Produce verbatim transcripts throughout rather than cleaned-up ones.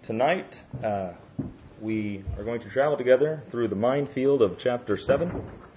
tonight uh, we are going to travel together through the minefield of chapter seven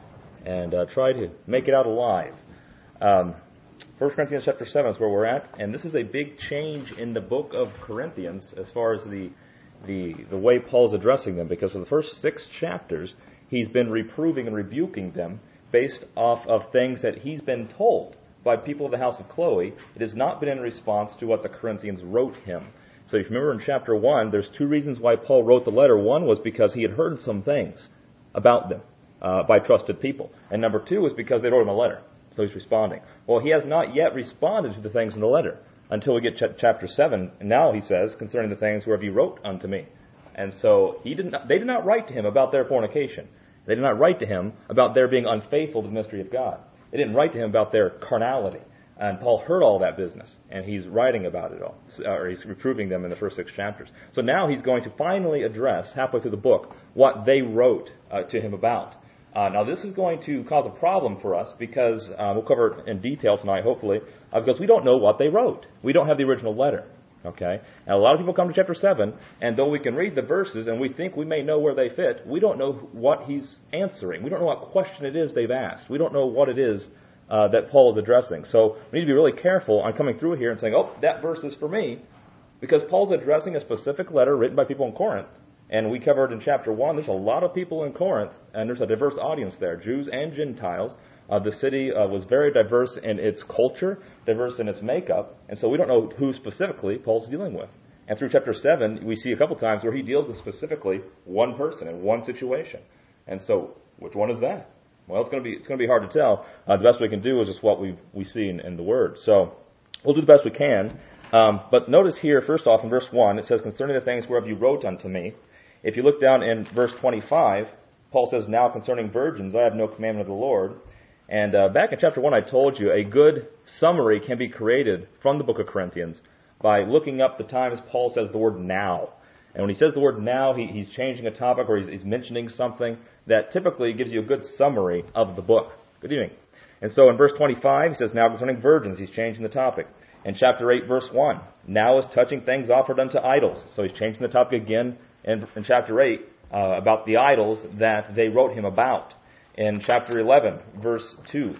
and uh, try to make it out alive. Um, First Corinthians chapter seven is where we're at, and this is a big change in the book of Corinthians as far as the the the way Paul's addressing them, because for the first six chapters he's been reproving and rebuking them based off of things that he's been told by people of the house of Chloe. It has not been in response to what the Corinthians wrote him. So if you remember in chapter one, there's two reasons why Paul wrote the letter. One was because he had heard some things about them uh, by trusted people. And number two was because they wrote him a letter. So he's responding. Well, he has not yet responded to the things in the letter until we get ch- chapter seven. And now he says, concerning the things whereof you wrote unto me. And so he did not, they did not write to him about their fornication. They did not write to him about their being unfaithful to the mystery of God. They didn't write to him about their carnality. And Paul heard all that business, and he's writing about it all, or he's reproving them in the first six chapters. So now he's going to finally address, halfway through the book, what they wrote uh, to him about. Uh, now this is going to cause a problem for us because, uh, we'll cover it in detail tonight, hopefully, uh, because we don't know what they wrote. We don't have the original letter. Okay? And a lot of people come to chapter seven, and though we can read the verses and we think we may know where they fit, we don't know what he's answering. We don't know what question it is they've asked. We don't know what it is uh, that Paul is addressing. So we need to be really careful on coming through here and saying, oh, that verse is for me, because Paul's addressing a specific letter written by people in Corinth. And we covered in chapter one, there's a lot of people in Corinth, and there's a diverse audience there, Jews and Gentiles. Uh, the city uh, was very diverse in its culture, diverse in its makeup, and so we don't know who specifically Paul's dealing with. And through chapter seven, we see a couple times where he deals with specifically one person in one situation. And so, which one is that? Well, it's going to be it's going to be hard to tell. Uh, the best we can do is just what we we see in, in the Word. So we'll do the best we can. Um, but notice here, first off, in verse one, it says, concerning the things whereof you wrote unto me. If you look down in verse twenty-five, Paul says, now concerning virgins, I have no commandment of the Lord. And uh, back in chapter one, I told you a good summary can be created from the book of Corinthians by looking up the times Paul says the word now. And when he says the word now, he, he's changing a topic or he's, he's mentioning something that typically gives you a good summary of the book. Good evening. And so in verse twenty-five, he says, now concerning virgins, he's changing the topic. In chapter eight, verse one, now is touching things offered unto idols. So he's changing the topic again in, in chapter eight uh, about the idols that they wrote him about. In chapter eleven, verse two,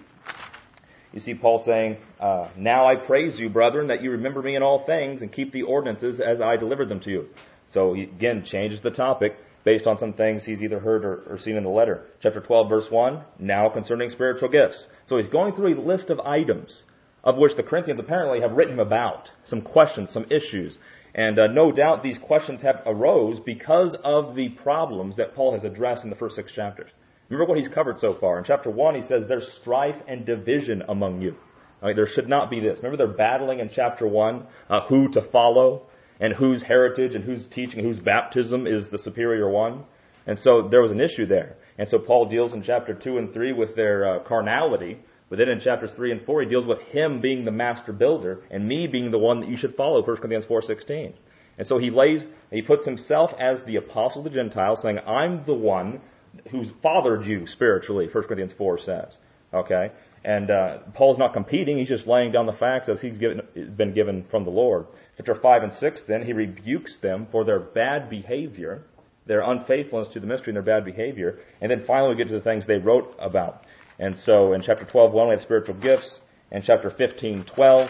you see Paul saying, uh, now I praise you, brethren, that you remember me in all things and keep the ordinances as I delivered them to you. So he again changes the topic based on some things he's either heard or, or seen in the letter. Chapter twelve, verse one, now concerning spiritual gifts. So he's going through a list of items of which the Corinthians apparently have written him about, some questions, some issues. And uh, no doubt these questions have arose because of the problems that Paul has addressed in the first six chapters. Remember what he's covered so far. In chapter one, he says there's strife and division among you. Right, there should not be this. Remember they're battling in chapter one uh, who to follow and whose heritage and whose teaching, whose baptism is the superior one. And so there was an issue there. And so Paul deals in chapter two and three with their uh, carnality. But then in chapters three and four, he deals with him being the master builder and me being the one that you should follow, First Corinthians four sixteen. And so he lays, he puts himself as the apostle of the Gentiles, saying, I'm the one who's fathered you spiritually, First Corinthians four says. Okay? And uh, Paul's not competing, he's just laying down the facts as he's given, been given from the Lord. Chapter five and six, then, he rebukes them for their bad behavior, their unfaithfulness to the mystery and their bad behavior. And then finally we get to the things they wrote about. And so in chapter twelve one, we have spiritual gifts. In chapter fifteen twelve,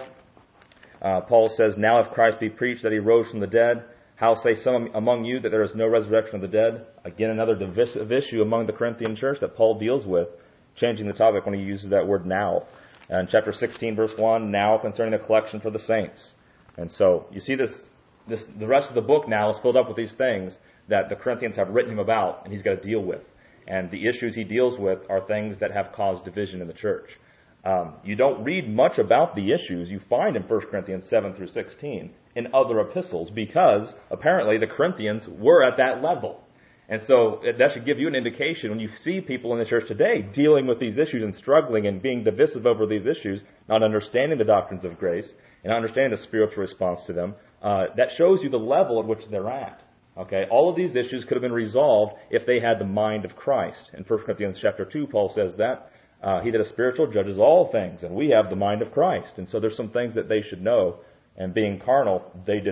uh, Paul says, now if Christ be preached that he rose from the dead, how say some among you that there is no resurrection of the dead? Again, another divisive issue among the Corinthian church that Paul deals with, changing the topic when he uses that word now. And chapter sixteen, verse one, now concerning the collection for the saints. And so you see this, this, the rest of the book now is filled up with these things that the Corinthians have written him about and he's got to deal with. And the issues he deals with are things that have caused division in the church. Um, you don't read much about the issues you find in First Corinthians seven through sixteen in other epistles because apparently the Corinthians were at that level. And so that should give you an indication when you see people in the church today dealing with these issues and struggling and being divisive over these issues, not understanding the doctrines of grace and not understanding the spiritual response to them, uh, that shows you the level at which they're at. Okay, all of these issues could have been resolved if they had the mind of Christ. In First Corinthians chapter two, Paul says that uh, he that is spiritual judges all things, and we have the mind of Christ. And so there's some things that they should know, and being carnal, they did not.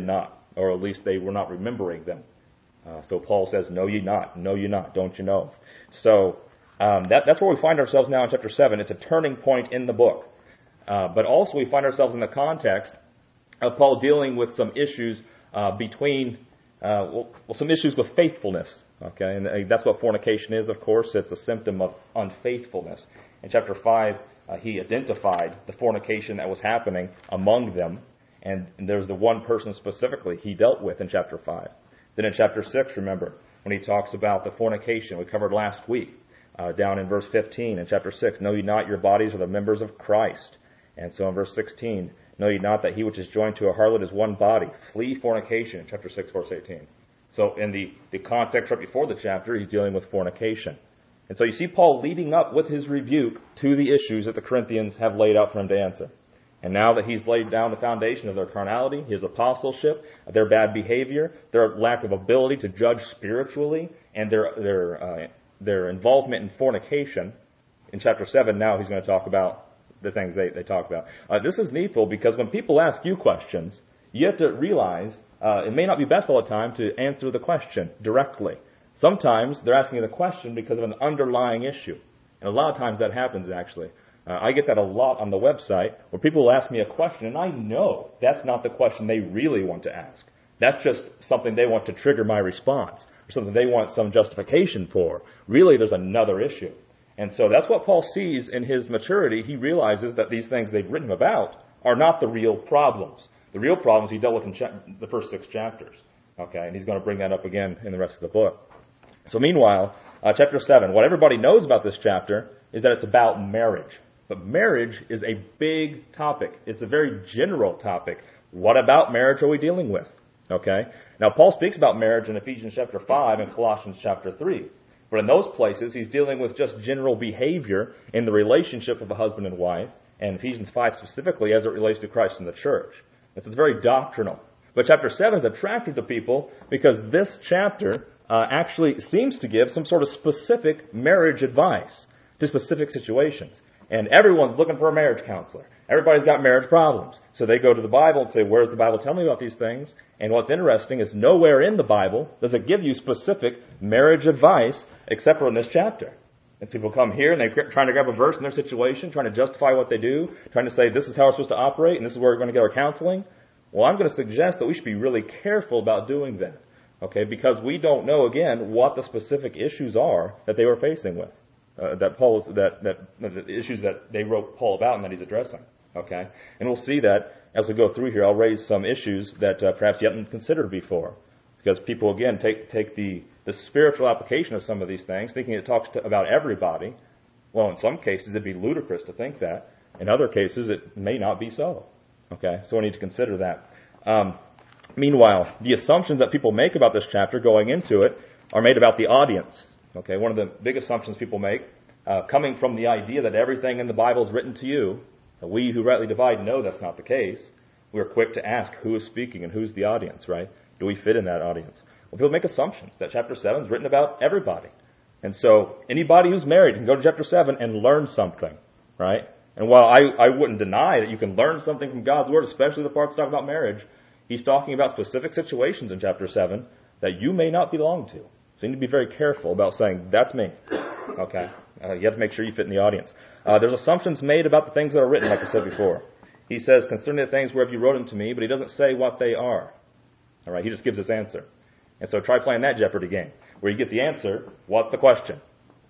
or at least they were not remembering them. Uh, so Paul says, know ye not, know ye not, don't you know? So um, that, that's where we find ourselves now in chapter seven. It's a turning point in the book. Uh, but also we find ourselves in the context of Paul dealing with some issues uh, between, uh, well, well, some issues with faithfulness. Okay, and uh, that's what fornication is, of course. It's a symptom of unfaithfulness. In chapter five, uh, he identified the fornication that was happening among them, and, and there's the one person specifically he dealt with in chapter five. Then in chapter six, remember, when he talks about the fornication we covered last week, uh, down in verse fifteen in chapter six, know ye not your bodies are the members of Christ. And so in verse sixteen, know ye not that he which is joined to a harlot is one body. Flee fornication, chapter six, verse eighteen. So in the, the context right before the chapter, he's dealing with fornication. And so you see Paul leading up with his rebuke to the issues that the Corinthians have laid out for him to answer. And now that he's laid down the foundation of their carnality, his apostleship, their bad behavior, their lack of ability to judge spiritually, and their their uh, their involvement in fornication, in chapter seven now he's going to talk about the things they, they talk about. Uh, this is needful because when people ask you questions, you have to realize uh, it may not be best all the time to answer the question directly. Sometimes they're asking you the question because of an underlying issue. And a lot of times that happens, actually. Uh, I get that a lot on the website where people will ask me a question, and I know that's not the question they really want to ask. That's just something they want to trigger my response, or something they want some justification for. Really, there's another issue. And so that's what Paul sees in his maturity. He realizes that these things they've written about are not the real problems. The real problems he dealt with in cha- the first six chapters. Okay, and he's going to bring that up again in the rest of the book. So meanwhile, uh, chapter seven, what everybody knows about this chapter is that it's about marriage. But marriage is a big topic. It's a very general topic. What about marriage are we dealing with? Okay, now Paul speaks about marriage in Ephesians chapter five and Colossians chapter three. But in those places, he's dealing with just general behavior in the relationship of a husband and wife, and Ephesians five specifically as it relates to Christ and the church. This is very doctrinal. But chapter seven is attractive to people because this chapter uh, actually seems to give some sort of specific marriage advice to specific situations. And everyone's looking for a marriage counselor. Everybody's got marriage problems. So they go to the Bible and say, where's the Bible telling me about these things? And what's interesting is nowhere in the Bible does it give you specific marriage advice except for in this chapter. And so people come here and they're trying to grab a verse in their situation, trying to justify what they do, trying to say this is how we're supposed to operate and this is where we're going to get our counseling. Well, I'm going to suggest that we should be really careful about doing that. Okay, because we don't know, again, what the specific issues are that they were facing with. Uh, that Paul's that, that that the issues that they wrote Paul about and that he's addressing. Okay, and we'll see that as we go through here. I'll raise some issues that uh, perhaps you haven't considered before, because people again take take the the spiritual application of some of these things, thinking it talks to, about everybody. Well, in some cases it'd be ludicrous to think that. In other cases it may not be so. Okay, so we need to consider that. Um, meanwhile, the assumptions that people make about this chapter going into it are made about the audience. Okay, one of the big assumptions people make, uh, coming from the idea that everything in the Bible is written to you, we who rightly divide know that's not the case. We're quick to ask who is speaking and who's the audience, right? Do we fit in that audience? Well, people make assumptions that chapter seven is written about everybody. And so anybody who's married can go to chapter seven and learn something, right? And while I, I wouldn't deny that you can learn something from God's Word, especially the parts that talk about marriage, he's talking about specific situations in chapter seven that you may not belong to. So you need to be very careful about saying, that's me. Okay? Uh, you have to make sure you fit in the audience. Uh, there's assumptions made about the things that are written, like I said before. He says, concerning the things wherever you wrote them to me, but he doesn't say what they are. All right? He just gives his answer. And so try playing that Jeopardy game, where you get the answer, what's the question?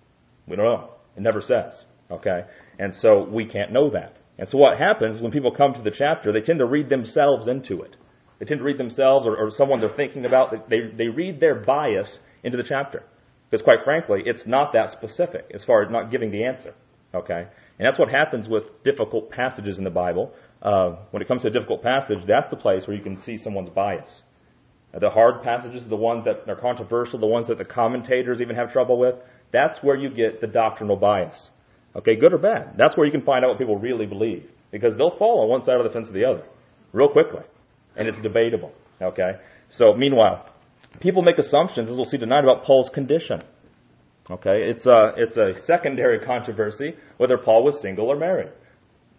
We don't know. It never says. Okay? And so we can't know that. And so what happens when people come to the chapter, they tend to read themselves into it. They tend to read themselves or, or someone they're thinking about. They, they read their bias into the chapter. Because quite frankly, it's not that specific as far as not giving the answer. Okay? And that's what happens with difficult passages in the Bible. Uh, when it comes to a difficult passage, that's the place where you can see someone's bias. Uh, the hard passages, the ones that are controversial, the ones that the commentators even have trouble with, that's where you get the doctrinal bias. Okay, good or bad. That's where you can find out what people really believe. Because they'll fall on one side of the fence or the other real quickly. And it's debatable. Okay? So, meanwhile, people make assumptions, as we'll see tonight, about Paul's condition. Okay, it's a, it's a secondary controversy whether Paul was single or married.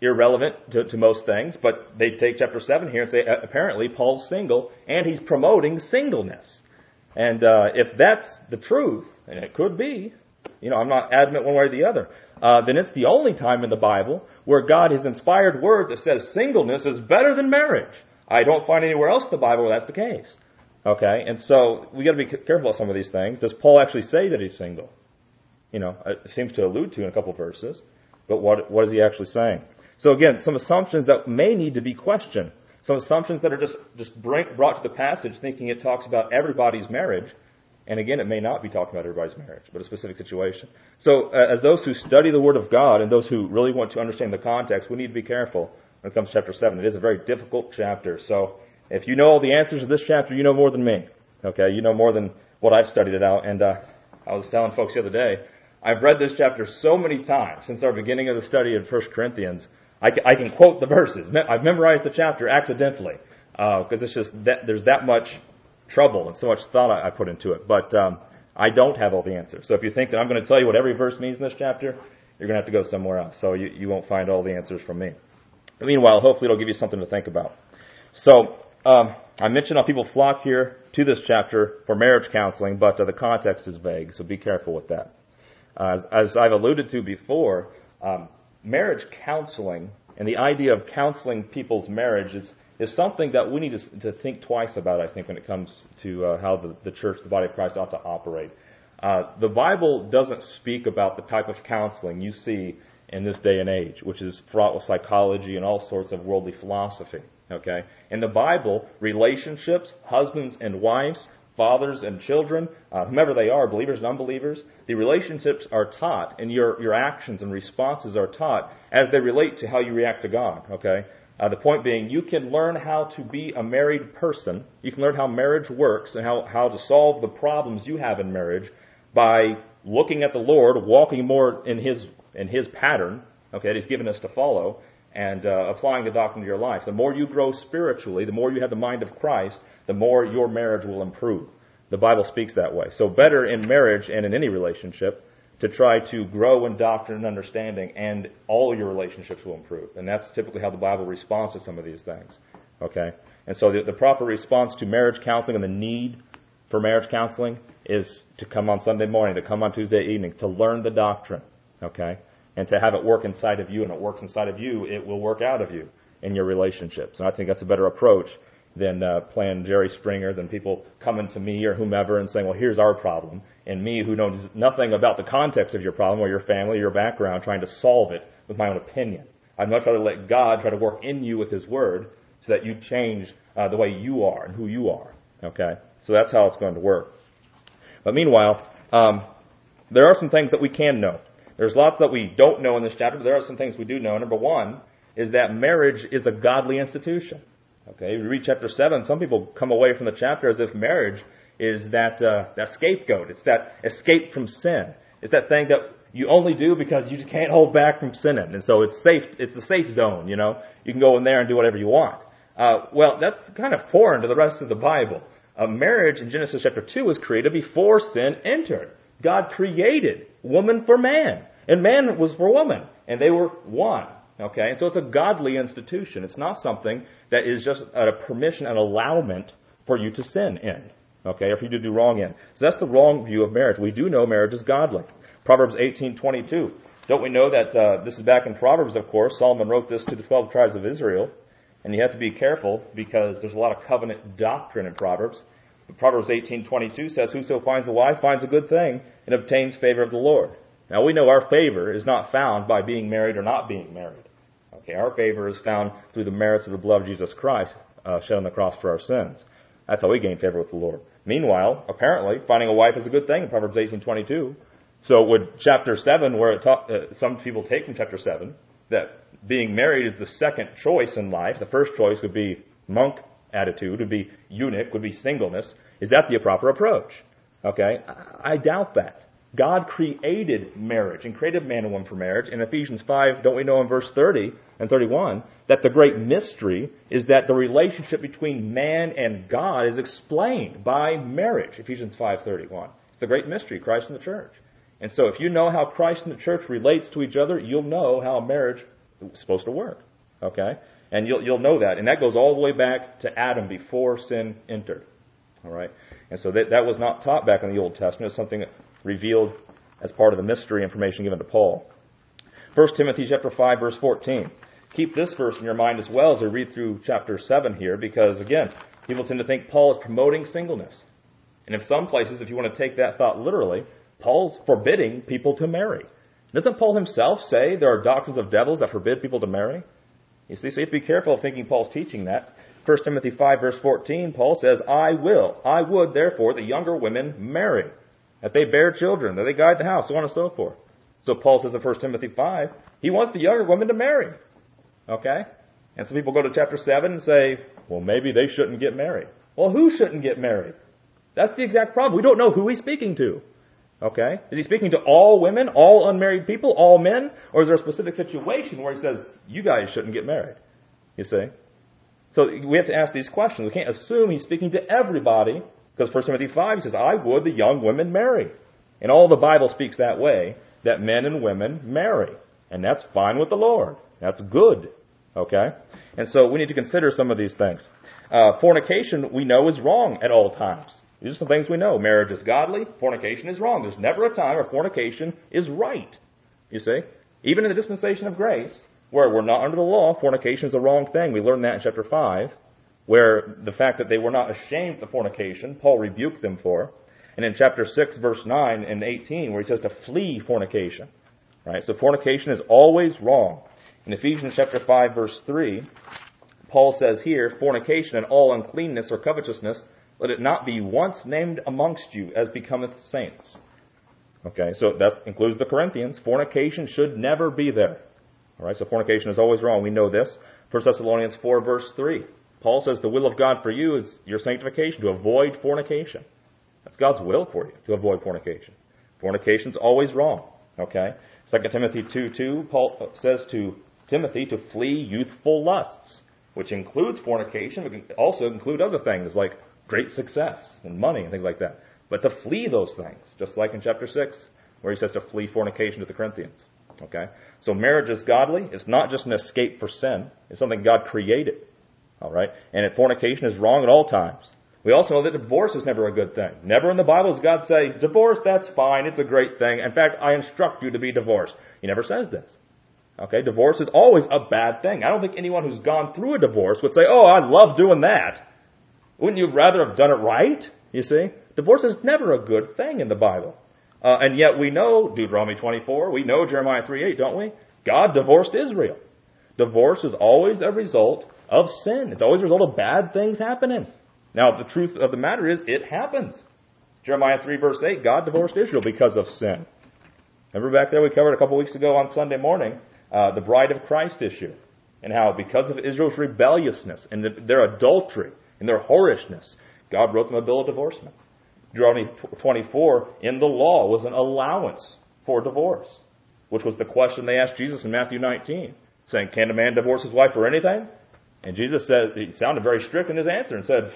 irrelevant to, to most things, but they take chapter seven here and say, apparently Paul's single, and he's promoting singleness. And uh, if that's the truth, and it could be, you know, I'm not adamant one way or the other, uh, then it's the only time in the Bible where God has inspired words that says singleness is better than marriage. I don't find anywhere else in the Bible where that's the case. Okay, and so we got to be careful about some of these things. Does Paul actually say that he's single? You know, it seems to allude to in a couple of verses, but what what is he actually saying? So again, some assumptions that may need to be questioned. Some assumptions that are just, just bring, brought to the passage thinking it talks about everybody's marriage. And again, it may not be talking about everybody's marriage, but a specific situation. So uh, as those who study the Word of God and those who really want to understand the context, we need to be careful when it comes to chapter seven. It is a very difficult chapter. So if you know all the answers to this chapter, you know more than me. Okay, you know more than what I've studied it out. And uh, I was telling folks the other day, I've read this chapter so many times since our beginning of the study of First Corinthians. I can, I can quote the verses. I've memorized the chapter accidentally because uh, it's just that there's that much trouble and so much thought I, I put into it. But um, I don't have all the answers. So if you think that I'm going to tell you what every verse means in this chapter, you're going to have to go somewhere else. So you, you won't find all the answers from me. But meanwhile, hopefully it'll give you something to think about. So um, I mentioned how people flock here to this chapter for marriage counseling, but uh, the context is vague, so be careful with that. Uh, as, as I've alluded to before, um, marriage counseling and the idea of counseling people's marriage is, is something that we need to, to think twice about, I think, when it comes to uh, how the, the church, the body of Christ, ought to operate. Uh, the Bible doesn't speak about the type of counseling you see in this day and age, which is fraught with psychology and all sorts of worldly philosophy. Okay? In the Bible, relationships, husbands and wives, fathers and children, uh, whomever they are, believers and unbelievers, the relationships are taught, and your, your actions and responses are taught as they relate to how you react to God. Okay? Uh, the point being, you can learn how to be a married person. You can learn how marriage works and how, how to solve the problems you have in marriage by looking at the Lord, walking more in His in His pattern, okay, that He's given us to follow, and uh, applying the doctrine to your life. The more you grow spiritually, the more you have the mind of Christ, the more your marriage will improve. The Bible speaks that way. So better in marriage and in any relationship to try to grow in doctrine and understanding, and all your relationships will improve. And that's typically how the Bible responds to some of these things. Okay? And so the, the proper response to marriage counseling and the need for marriage counseling is to come on Sunday morning, to come on Tuesday evening, to learn the doctrine. Okay? And to have it work inside of you, and it works inside of you, it will work out of you in your relationships. And I think that's a better approach than uh, playing Jerry Springer, than people coming to me or whomever and saying, well, here's our problem, and me, who knows nothing about the context of your problem or your family or your background, trying to solve it with my own opinion. I'd much rather let God try to work in you with His Word so that you change uh, the way you are and who you are. Okay? So that's how it's going to work. But meanwhile, um, there are some things that we can know. There's lots that we don't know in this chapter, but there are some things we do know. Number one is that marriage is a godly institution. Okay, you read chapter seven, some people come away from the chapter as if marriage is that uh, that scapegoat. It's that escape from sin. It's that thing that you only do because you can't hold back from sinning. And so it's safe. It's the safe zone, you know. You can go in there and do whatever you want. Uh, well, that's kind of foreign to the rest of the Bible. Uh, marriage in Genesis chapter two was created before sin entered. God created woman for man, and man was for woman, and they were one. Okay, and so it's a godly institution. It's not something that is just a permission, an allowment for you to sin in. Okay, or for you to do wrong in. So that's the wrong view of marriage. We do know marriage is godly. Proverbs eighteen twenty-two. Don't we know that uh, this is back in Proverbs, of course. Solomon wrote this to the twelve tribes of Israel. And you have to be careful because there's a lot of covenant doctrine in Proverbs. But Proverbs eighteen twenty-two says, whoso finds a wife finds a good thing and obtains favor of the Lord. Now we know our favor is not found by being married or not being married. Okay, our favor is found through the merits of the blood of Jesus Christ uh, shed on the cross for our sins. That's how we gain favor with the Lord. Meanwhile, apparently, finding a wife is a good thing in Proverbs eighteen twenty-two. So would chapter seven, where it talk, uh, some people take from chapter seven, that being married is the second choice in life. The first choice would be monk attitude, would be eunuch, would be singleness. Is that the proper approach? Okay, I, I doubt that. God created marriage and created man and woman for marriage. In Ephesians five, don't we know in verse thirty and thirty-one that the great mystery is that the relationship between man and God is explained by marriage. Ephesians five thirty-one. It's the great mystery, Christ and the church. And so if you know how Christ and the church relates to each other, you'll know how marriage supposed to work. Okay? And you'll, you'll know that. And that goes all the way back to Adam before sin entered. All right? And so that, that was not taught back in the Old Testament. It's something revealed as part of the mystery information given to Paul. First Timothy chapter five, verse fourteen. Keep this verse in your mind as well as I read through chapter seven here, because, again, people tend to think Paul is promoting singleness. And in some places, if you want to take that thought literally, Paul's forbidding people to marry. Doesn't Paul himself say there are doctrines of devils that forbid people to marry? You see, so you have to be careful of thinking Paul's teaching that. First Timothy five, verse fourteen, Paul says, I will, I would, therefore, that younger women marry, that they bear children, that they guide the house, so on and so forth. So Paul says in First Timothy five, he wants the younger women to marry. Okay? And some people go to chapter seven and say, well, maybe they shouldn't get married. Well, who shouldn't get married? That's the exact problem. We don't know who he's speaking to. Okay? Is he speaking to all women, all unmarried people, all men? Or is there a specific situation where he says, you guys shouldn't get married? You see? So we have to ask these questions. We can't assume he's speaking to everybody, because First Timothy five he says, I would the young women marry. And all the Bible speaks that way, that men and women marry. And that's fine with the Lord. That's good. Okay? And so we need to consider some of these things. Uh, fornication, we know, is wrong at all times. These are some things we know. Marriage is godly. Fornication is wrong. There's never a time where fornication is right. You see? Even in the dispensation of grace, where we're not under the law, fornication is a wrong thing. We learned that in chapter five, where the fact that they were not ashamed of fornication, Paul rebuked them for. And in chapter six, verse nine and eighteen, where he says to flee fornication. Right? So fornication is always wrong. In Ephesians chapter five, verse three, Paul says here, fornication and all uncleanness or covetousness, let it not be once named amongst you as becometh saints. Okay, so that includes the Corinthians. Fornication should never be there. All right, so fornication is always wrong. We know this. First Thessalonians four, verse three. Paul says the will of God for you is your sanctification, to avoid fornication. That's God's will for you, to avoid fornication. Fornication is always wrong. Okay? Second Timothy two, two, Paul says to Timothy to flee youthful lusts, which includes fornication. It can also include other things like great success and money and things like that. But to flee those things, just like in chapter six, where he says to flee fornication to the Corinthians. Okay? So marriage is godly. It's not just an escape for sin. It's something God created. All right? And fornication is wrong at all times. We also know that divorce is never a good thing. Never in the Bible does God say, divorce, that's fine, it's a great thing. In fact, I instruct you to be divorced. He never says this. Okay? Divorce is always a bad thing. I don't think anyone who's gone through a divorce would say, oh, I love doing that. Wouldn't you rather have done it right? You see? Divorce is never a good thing in the Bible. Uh, and yet we know Deuteronomy twenty-four, we know Jeremiah three eight, don't we? God divorced Israel. Divorce is always a result of sin. It's always a result of bad things happening. Now, the truth of the matter is, it happens. Jeremiah three, verse eight, God divorced Israel because of sin. Remember back there we covered a couple weeks ago on Sunday morning, uh, the bride of Christ issue, and how because of Israel's rebelliousness and the, their adultery and their whorishness, God wrote them a bill of divorcement. Deuteronomy twenty-four, in the law, was an allowance for divorce, which was the question they asked Jesus in Matthew nineteen, saying, can a man divorce his wife for anything? And Jesus said, he sounded very strict in his answer and said,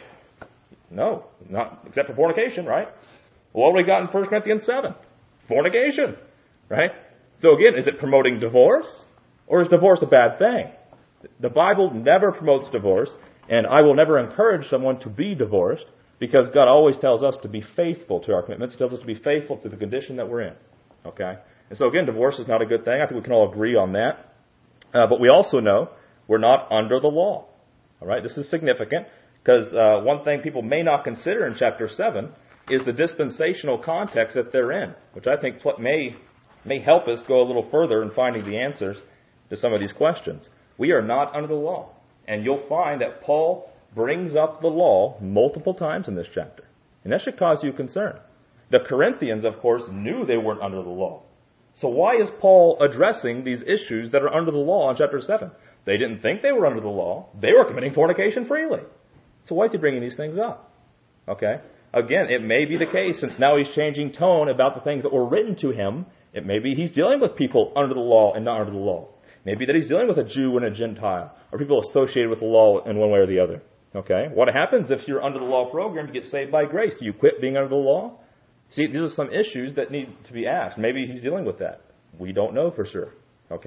no, not except for fornication, right? Well, what do we got in First Corinthians seven? Fornication, right? So again, is it promoting divorce? Or is divorce a bad thing? The Bible never promotes divorce, and I will never encourage someone to be divorced, because God always tells us to be faithful to our commitments. He tells us to be faithful to the condition that we're in. Okay? And so again, divorce is not a good thing. I think we can all agree on that. Uh, but we also know we're not under the law. All right? This is significant, because uh, one thing people may not consider in chapter seven is the dispensational context that they're in, which I think may, may help us go a little further in finding the answers to some of these questions. We are not under the law. And you'll find that Paul brings up the law multiple times in this chapter. And that should cause you concern. The Corinthians, of course, knew they weren't under the law. So why is Paul addressing these issues that are under the law in chapter seven? They didn't think they were under the law. They were committing fornication freely. So why is he bringing these things up? Okay? Again, it may be the case, since now he's changing tone about the things that were written to him, it may be he's dealing with people under the law and not under the law. Maybe that he's dealing with a Jew and a Gentile, or people associated with the law in one way or the other. Okay? What happens if you're under the law program, you get saved by grace? Do you quit being under the law? See, these are some issues that need to be asked. Maybe he's dealing with that. We don't know for sure. Okay?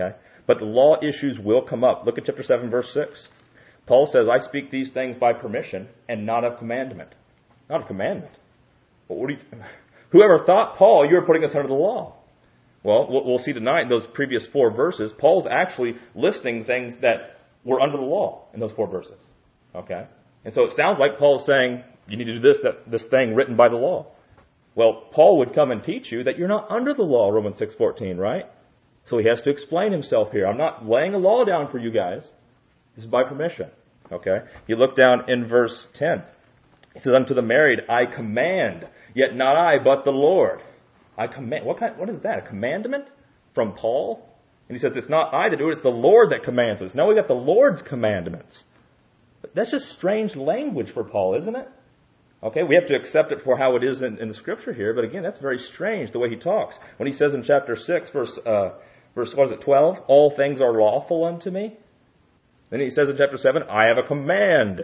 But the law issues will come up. Look at chapter seven, verse six. Paul says, I speak these things by permission and not of commandment. Not of commandment. But what do you, whoever thought, Paul, you were putting us under the law. Well, we'll see tonight in those previous four verses, Paul's actually listing things that were under the law in those four verses. Okay? And so it sounds like Paul's saying, you need to do this, that, this thing written by the law. Well, Paul would come and teach you that you're not under the law, Romans six fourteen, right? So he has to explain himself here. I'm not laying a law down for you guys. This is by permission. Okay? You look down in verse ten. He says, unto the married, I command, yet not I, but the Lord. I command. What kind? What is that? A commandment from Paul? And he says, it's not I that do it, it's the Lord that commands us. Now we got the Lord's commandments. But that's just strange language for Paul, isn't it? Okay, we have to accept it for how it is in, in the Scripture here. But again, that's very strange the way he talks. When he says in chapter six, verse, uh, verse what is it, twelve? All things are lawful unto me. Then he says in chapter seven, I have a command.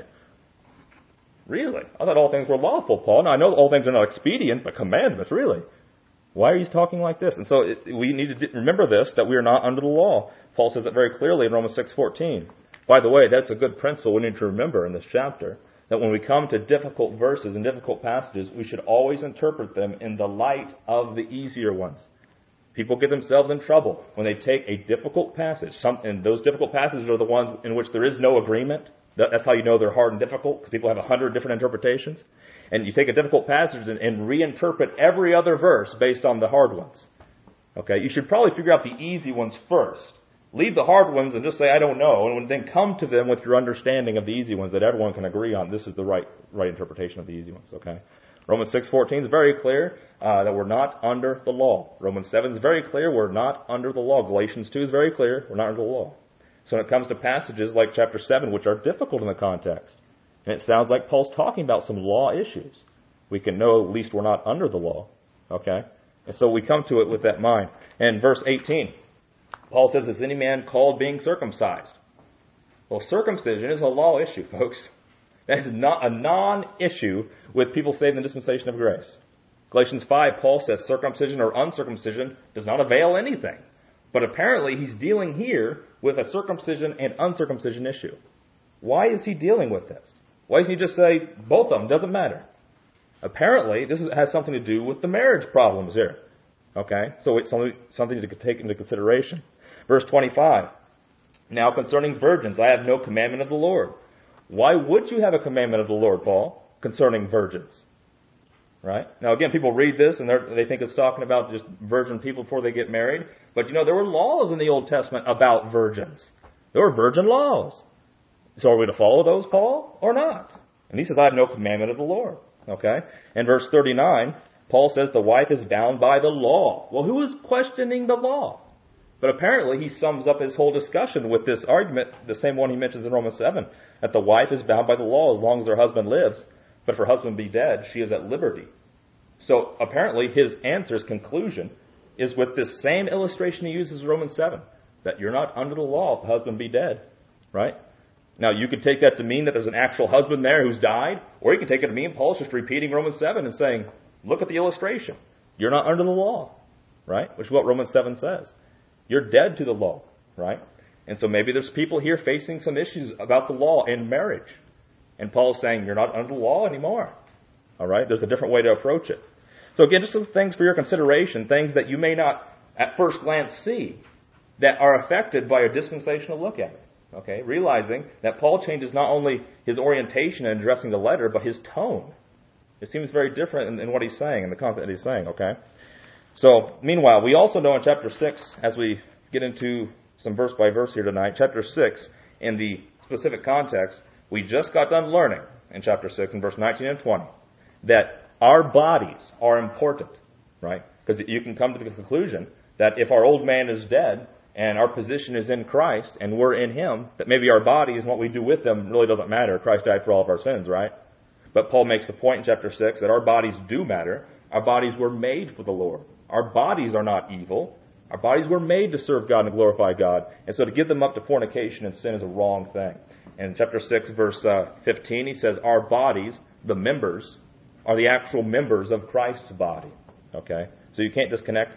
Really? I thought all things were lawful, Paul. Now, I know all things are not expedient, but commandments, really. Why are you talking like this? And so it, we need to remember this, that we are not under the law. Paul says it very clearly in Romans six fourteen. By the way, that's a good principle we need to remember in this chapter, that when we come to difficult verses and difficult passages, we should always interpret them in the light of the easier ones. People get themselves in trouble when they take a difficult passage. Some, and those difficult passages are the ones in which there is no agreement. That's how you know they're hard and difficult, because people have a hundred different interpretations. And you take a difficult passage and, and reinterpret every other verse based on the hard ones. Okay, you should probably figure out the easy ones first. Leave the hard ones and just say, I don't know, and then come to them with your understanding of the easy ones that everyone can agree on. This is the right right interpretation of the easy ones, okay? Romans six fourteen is very clear uh, that we're not under the law. Romans seven is very clear we're not under the law. Galatians two is very clear we're not under the law. So when it comes to passages like chapter seven, which are difficult in the context, and it sounds like Paul's talking about some law issues, we can know at least we're not under the law, okay? And so we come to it with that mind. And verse eighteen, Paul says, is any man called being circumcised? Well, circumcision is a law issue, folks. That is not a non-issue with people saved in the dispensation of grace. Galatians five, Paul says circumcision or uncircumcision does not avail anything. But apparently he's dealing here with a circumcision and uncircumcision issue. Why is he dealing with this? Why doesn't he just say both of them? Doesn't matter. Apparently this has something to do with the marriage problems here. Okay, so it's something, something to take into consideration. Verse twenty-five, now concerning virgins, I have no commandment of the Lord. Why would you have a commandment of the Lord, Paul, concerning virgins? Right? Now again, people read this and they think it's talking about just virgin people before they get married. But you know, there were laws in the Old Testament about virgins. There were virgin laws. So are we to follow those, Paul, or not? And he says, I have no commandment of the Lord. Okay? And verse thirty-nine, Paul says the wife is bound by the law. Well, who is questioning the law? But apparently he sums up his whole discussion with this argument, the same one he mentions in Romans seven, that the wife is bound by the law as long as her husband lives. But if her husband be dead, she is at liberty. So apparently his answer, his conclusion, is with this same illustration he uses in Romans seven, that you're not under the law if the husband be dead. Right? Now, you could take that to mean that there's an actual husband there who's died, or you could take it to mean Paul's just repeating Romans seven and saying, look at the illustration. You're not under the law, right? Which is what Romans seven says. You're dead to the law, right? And so maybe there's people here facing some issues about the law in marriage. And Paul's saying, you're not under the law anymore. All right? There's a different way to approach it. So again, just some things for your consideration, things that you may not at first glance see that are affected by a dispensational look at it. Okay? Realizing that Paul changes not only his orientation in addressing the letter, but his tone. It seems very different in, in what he's saying, in the content that he's saying, okay? So, meanwhile, we also know in chapter six, as we get into some verse by verse here tonight, chapter six, in the specific context, we just got done learning in chapter six, in verse nineteen and twenty, that our bodies are important, right? Because you can come to the conclusion that if our old man is dead and our position is in Christ and we're in Him, that maybe our bodies and what we do with them really doesn't matter. Christ died for all of our sins, right? But Paul makes the point in chapter six that our bodies do matter. Our bodies were made for the Lord. Our bodies are not evil. Our bodies were made to serve God and glorify God. And so to give them up to fornication and sin is a wrong thing. And in chapter six, verse uh, fifteen, he says, our bodies, the members, are the actual members of Christ's body. Okay? So you can't disconnect that.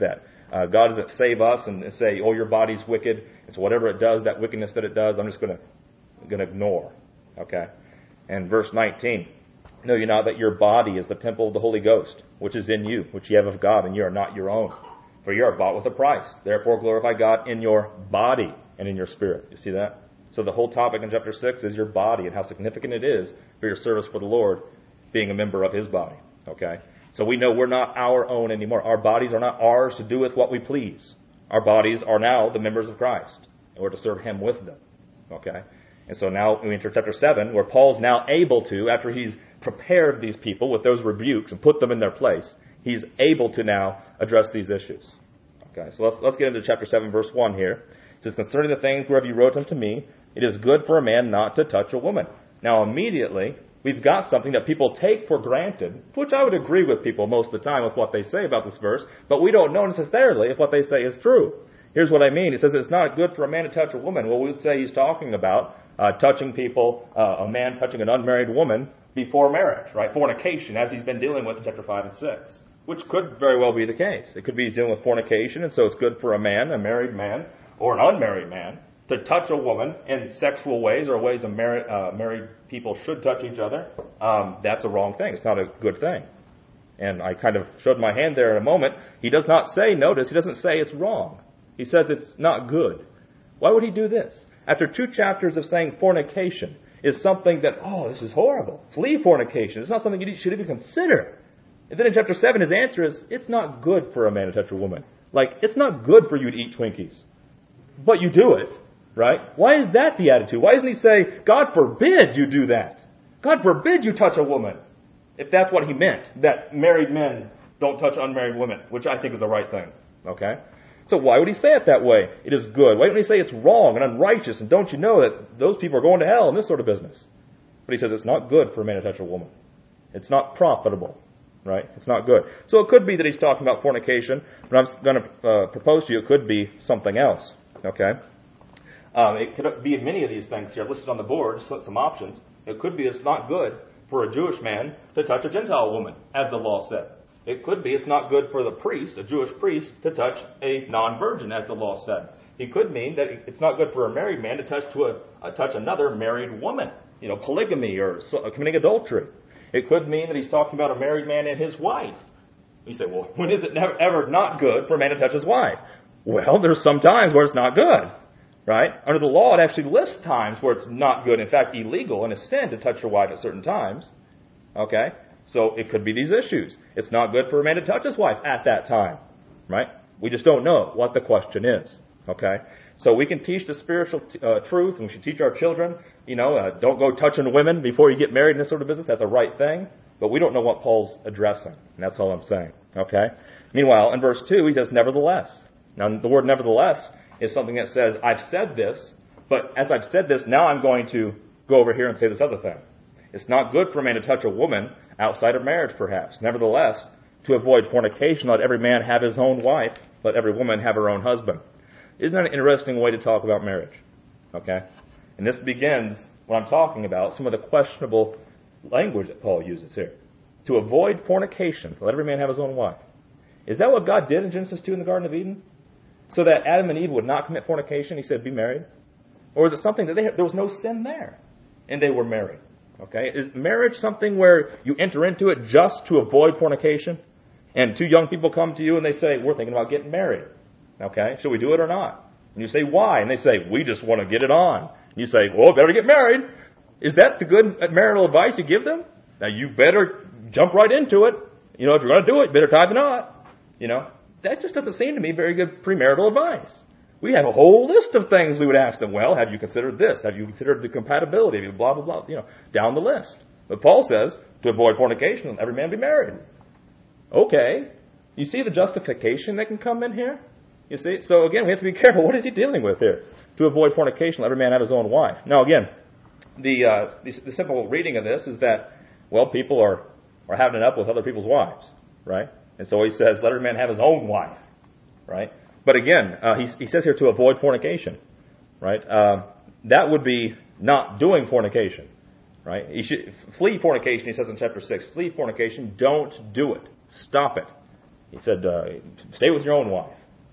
Uh, God doesn't save us and say, oh, your body's wicked. It's whatever it does, that wickedness that it does, I'm just going to going to ignore. Okay? And verse nineteen, know ye not that your body is the temple of the Holy Ghost, which is in you, which ye have of God, and ye are not your own. For ye are bought with a price. Therefore glorify God in your body and in your spirit. You see that? So the whole topic in chapter six is your body and how significant it is for your service for the Lord, being a member of His body. Okay? So we know we're not our own anymore. Our bodies are not ours to do with what we please. Our bodies are now the members of Christ, and we're to serve Him with them. Okay? And so now we enter chapter seven, where Paul's now able to, after he's prepared these people with those rebukes and put them in their place, he's able to now address these issues. Okay, so let's let's get into chapter seven, verse one here. It says, concerning the things whereof you wrote unto me, it is good for a man not to touch a woman. Now immediately, we've got something that people take for granted, which I would agree with people most of the time with what they say about this verse, but we don't know necessarily if what they say is true. Here's what I mean. It says it's not good for a man to touch a woman. Well, we would say he's talking about uh, touching people, uh, a man touching an unmarried woman before marriage, right? Fornication, as he's been dealing with in chapter five and six, which could very well be the case. It could be he's dealing with fornication, and so it's good for a man, a married man, or an unmarried man, to touch a woman in sexual ways or ways a married, uh, married people should touch each other. Um, that's a wrong thing. It's not a good thing. And I kind of showed my hand there in a moment. He does not say, notice, he doesn't say it's wrong. He says it's not good. Why would he do this? After two chapters of saying fornication is something that, oh, this is horrible. Flee fornication. It's not something you should even consider. And then in chapter seven, his answer is, it's not good for a man to touch a woman. Like, it's not good for you to eat Twinkies. But you do it, right? Why is that the attitude? Why doesn't he say, God forbid you do that? God forbid you touch a woman. If that's what he meant, that married men don't touch unmarried women, which I think is the right thing. Okay? So why would he say it that way? It is good. Why wouldn't he say it's wrong and unrighteous, and don't you know that those people are going to hell and this sort of business? But he says it's not good for a man to touch a woman. It's not profitable, right? It's not good. So it could be that he's talking about fornication, but I'm going to uh, propose to you it could be something else, okay? Um, it could be many of these things here listed on the board, some options. It could be it's not good for a Jewish man to touch a Gentile woman, as the law said. It could be it's not good for the priest, a Jewish priest, to touch a non-virgin, as the law said. It could mean that it's not good for a married man to touch to a, uh, touch another married woman, you know, polygamy or so, uh, committing adultery. It could mean that he's talking about a married man and his wife. You say, well, when is it never, ever not good for a man to touch his wife? Well, there's some times where it's not good, right? Under the law, it actually lists times where it's not good, in fact, illegal and a sin to touch your wife at certain times, okay? So it could be these issues. It's not good for a man to touch his wife at that time, right? We just don't know what the question is, okay? So we can teach the spiritual t- uh, truth, and we should teach our children, you know, uh, don't go touching women before you get married in this sort of business. That's the right thing. But we don't know what Paul's addressing, and that's all I'm saying, okay? Meanwhile, in verse two, he says, nevertheless. Now, the word nevertheless is something that says, I've said this, but as I've said this, now I'm going to go over here and say this other thing. It's not good for a man to touch a woman outside of marriage, perhaps. Nevertheless, to avoid fornication, let every man have his own wife, let every woman have her own husband. Isn't that an interesting way to talk about marriage? Okay? And this begins, what I'm talking about, some of the questionable language that Paul uses here. To avoid fornication, let every man have his own wife. Is that what God did in Genesis two in the Garden of Eden? So that Adam and Eve would not commit fornication, he said, be married? Or is it something that they, there was no sin there, and they were married? Okay, is marriage something where you enter into it just to avoid fornication? And two young people come to you and they say, we're thinking about getting married. Okay, should we do it or not? And you say, why? And they say, we just want to get it on. And you say, well, better get married. Is that the good marital advice you give them? Now you better jump right into it. You know, if you're going to do it, better tie the knot. You know, that just doesn't seem to me very good premarital advice. We have a whole list of things we would ask them. Well, have you considered this? Have you considered the compatibility? Blah, blah, blah, you know, down the list. But Paul says, to avoid fornication, every man be married. Okay. You see the justification that can come in here? You see? So again, we have to be careful. What is he dealing with here? To avoid fornication, let every man have his own wife. Now again, the, uh, the, the simple reading of this is that, well, people are, are having it up with other people's wives, right? And so he says, let every man have his own wife, right? But again, uh, he, he says here to avoid fornication, right? Uh, that would be not doing fornication, right? He should flee fornication. He says in chapter six, flee fornication. Don't do it. Stop it. He said, uh, stay with your own wife.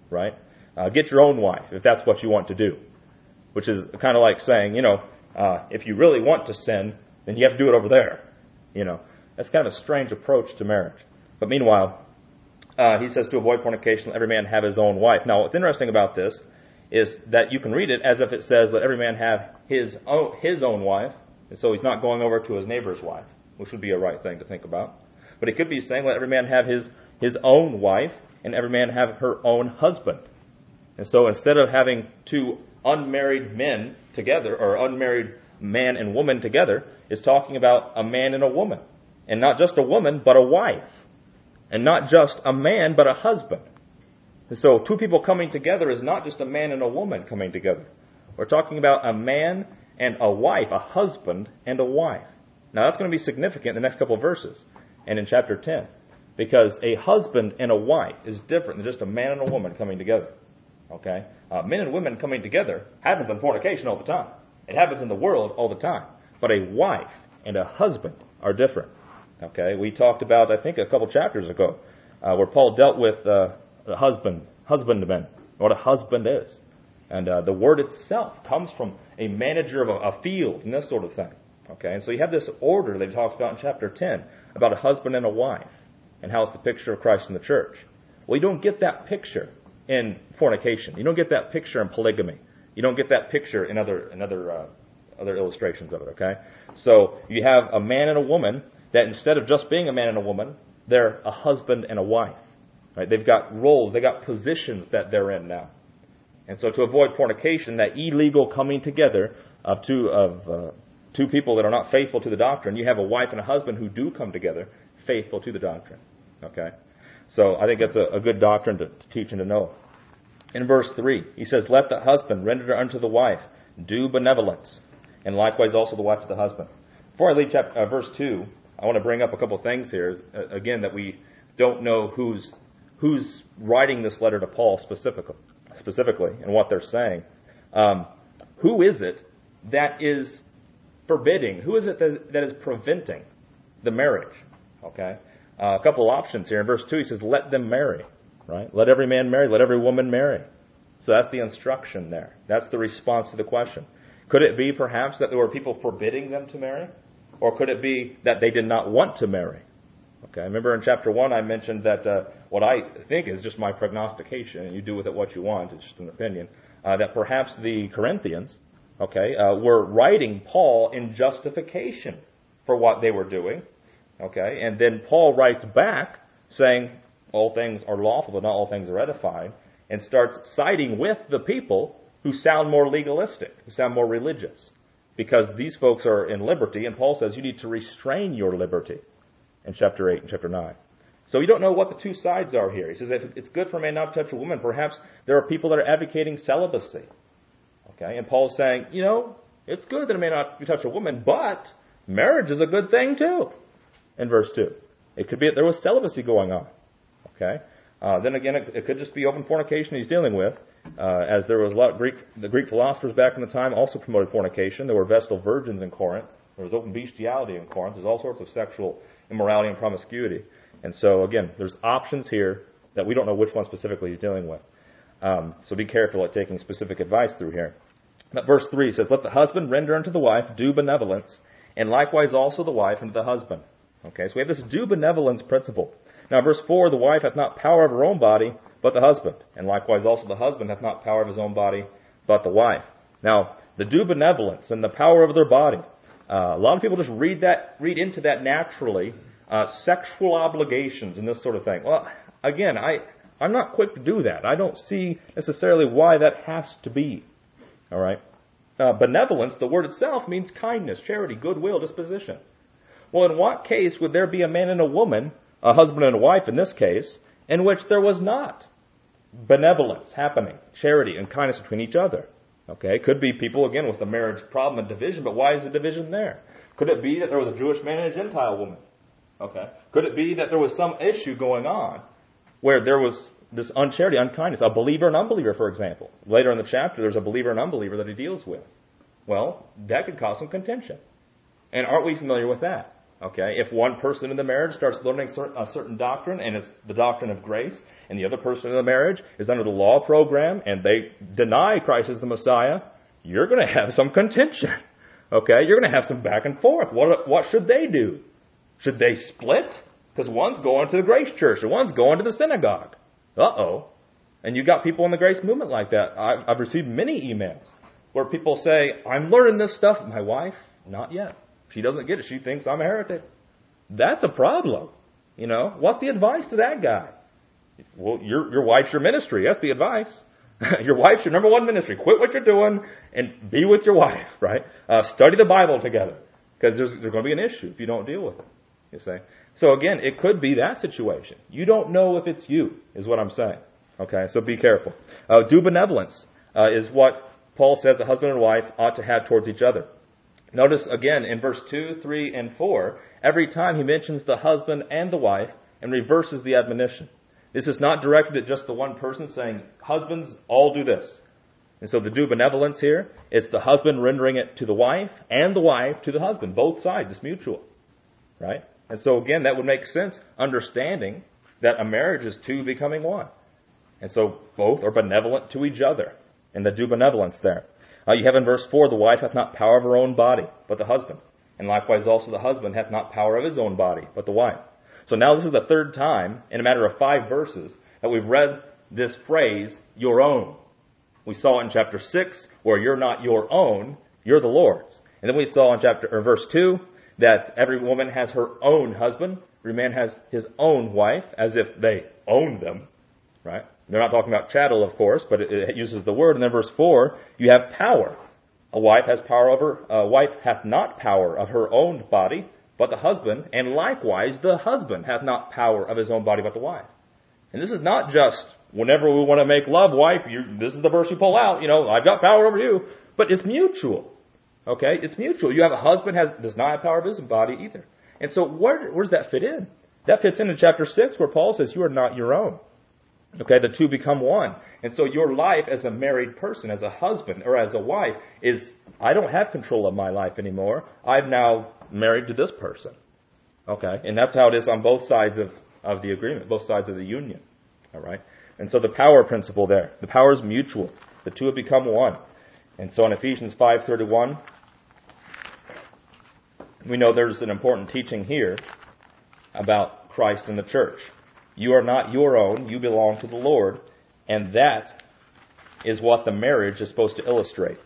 right? Uh, get your own wife if that's what you want to do, which is kind of like saying, you know, uh, if you really want to sin, then you have to do it over there. You know, that's kind of a strange approach to marriage. But meanwhile, uh, he says to avoid fornication, let every man have his own wife. Now, what's interesting about this is that you can read it as if it says, let every man have his own, his own wife. And so he's not going over to his neighbor's wife, which would be a right thing to think about. But it could be saying, let every man have his, his own wife, and every man have her own husband. And so instead of having two unmarried men together, or unmarried man and woman together, is talking about a man and a woman. And not just a woman, but a wife. And not just a man, but a husband. And so two people coming together is not just a man and a woman coming together. We're talking about a man and a wife, a husband and a wife. Now that's going to be significant in the next couple of verses and in chapter ten. Because a husband and a wife is different than just a man and a woman coming together. Okay? Uh, men and women coming together happens in fornication all the time. It happens in the world all the time. But a wife and a husband are different. Okay? We talked about, I think, a couple chapters ago, uh, where Paul dealt with uh, the husband, husbandmen, what a husband is. And uh, the word itself comes from a manager of a, a field and this sort of thing. Okay? And so you have this order that he talks about in chapter ten about a husband and a wife and how it's the picture of Christ in the church. Well, you don't get that picture in fornication. You don't get that picture in polygamy. You don't get that picture in other in other uh, other illustrations of it. Okay, so you have a man and a woman that instead of just being a man and a woman, they're a husband and a wife. Right? They've got roles, they've got positions that they're in now. And so to avoid fornication, that illegal coming together of two of uh, two people that are not faithful to the doctrine, you have a wife and a husband who do come together faithful to the doctrine. Okay, so I think that's a, a good doctrine to, to teach and to know. In verse three, he says, let the husband render unto the wife due benevolence, and likewise also the wife to the husband. Before I leave chapter, uh, verse two, I want to bring up a couple of things here, uh, again, that we don't know who's who's writing this letter to Paul specifically, specifically and what they're saying. Um, who is it that is forbidding? Who is it that, that is preventing the marriage? Okay, uh, a couple of options here. In verse two, he says, let them marry. Right? Let every man marry, let every woman marry. So that's the instruction there. That's the response to the question. Could it be perhaps that there were people forbidding them to marry? Or could it be that they did not want to marry? Okay, remember in chapter one I mentioned that uh, what I think is just my prognostication, and you do with it what you want, it's just an opinion, uh, that perhaps the Corinthians, okay, uh, were writing Paul in justification for what they were doing. Okay, and then Paul writes back saying, all things are lawful, but not all things are edifying, and starts siding with the people who sound more legalistic, who sound more religious, because these folks are in liberty, and Paul says you need to restrain your liberty in chapter eight and chapter nine. So you don't know what the two sides are here. He says if it's good for a man not to touch a woman, perhaps there are people that are advocating celibacy. Okay, and Paul's saying, you know, it's good that a man not to touch a woman, but marriage is a good thing too, in verse two. It could be that there was celibacy going on. Okay. Uh, then again, it, it could just be open fornication he's dealing with, uh, as there was a lot of Greek, the Greek philosophers back in the time also promoted fornication. There were Vestal virgins in Corinth. There was open bestiality in Corinth. There's all sorts of sexual immorality and promiscuity. And so again, there's options here that we don't know which one specifically he's dealing with. Um, so be careful at taking specific advice through here. But verse three says, let the husband render unto the wife due benevolence, and likewise also the wife unto the husband. Okay, so we have this due benevolence principle. Now, verse four, the wife hath not power of her own body, but the husband. And likewise also the husband hath not power of his own body, but the wife. Now, the due benevolence and the power of their body. Uh, a lot of people just read that, read into that naturally, uh, sexual obligations and this sort of thing. Well, again, I, I'm not quick to do that. I don't see necessarily why that has to be. All right? Uh, benevolence, the word itself, means kindness, charity, goodwill, disposition. Well, in what case would there be a man and a woman, a husband and a wife in this case, in which there was not benevolence happening, charity and kindness between each other? Okay, could be people, again, with a marriage problem and division, but why is the division there? Could it be that there was a Jewish man and a Gentile woman? Okay, could it be that there was some issue going on where there was this uncharity, unkindness, a believer and unbeliever, for example? Later in the chapter, there's a believer and unbeliever that he deals with. Well, that could cause some contention. And aren't we familiar with that? Okay, if one person in the marriage starts learning a certain doctrine, and it's the doctrine of grace, and the other person in the marriage is under the law program, and they deny Christ as the Messiah, you're going to have some contention. Okay, you're going to have some back and forth. What, what should they do? Should they split? Because one's going to the Grace Church, and one's going to the synagogue. Uh-oh. And you've got people in the Grace movement like that. I've, I've received many emails where people say, I'm learning this stuff. My wife, not yet. She doesn't get it. She thinks I'm a heretic. That's a problem. You know, what's the advice to that guy? Well, your your wife's your ministry. That's the advice. Your wife's your number one ministry. Quit what you're doing and be with your wife, right? Uh, study the Bible together, because there's, there's going to be an issue if you don't deal with it, you see. So again, it could be that situation. You don't know if it's you, is what I'm saying. Okay, so be careful. Uh, due benevolence uh, is what Paul says the husband and wife ought to have towards each other. Notice again in verse two, three, and four, every time he mentions the husband and the wife and reverses the admonition. This is not directed at just the one person saying, husbands, all do this. And so to do benevolence here, it's the husband rendering it to the wife and the wife to the husband. Both sides, it's mutual. Right? And so again, that would make sense, understanding that a marriage is two becoming one. And so both are benevolent to each other. And the do benevolence there. Uh, you have in verse four, the wife hath not power of her own body, but the husband. And likewise also the husband hath not power of his own body, but the wife. So now this is the third time, in a matter of five verses, that we've read this phrase, your own. We saw it in chapter six, where you're not your own, you're the Lord's. And then we saw in chapter or verse two, that every woman has her own husband, every man has his own wife, as if they own them, right? They're not talking about chattel, of course, but it, it uses the word. And then verse four, you have power. A wife has power over, a wife hath not power of her own body, but the husband, and likewise the husband hath not power of his own body, but the wife. And this is not just whenever we want to make love, wife, you, this is the verse you pull out, you know, I've got power over you, but it's mutual. Okay, it's mutual. You have a husband has does not have power of his body either. And so where, where does that fit in? That fits into chapter six, where Paul says you are not your own. Okay, the two become one. And so your life as a married person, as a husband or as a wife, is, I don't have control of my life anymore. I'm now married to this person. Okay, and that's how it is on both sides of, of the agreement, both sides of the union. All right, and so the power principle there, the power is mutual. The two have become one. And so in Ephesians five thirty-one, we know there's an important teaching here about Christ and the church. You are not your own, you belong to the Lord, and that is what the marriage is supposed to illustrate.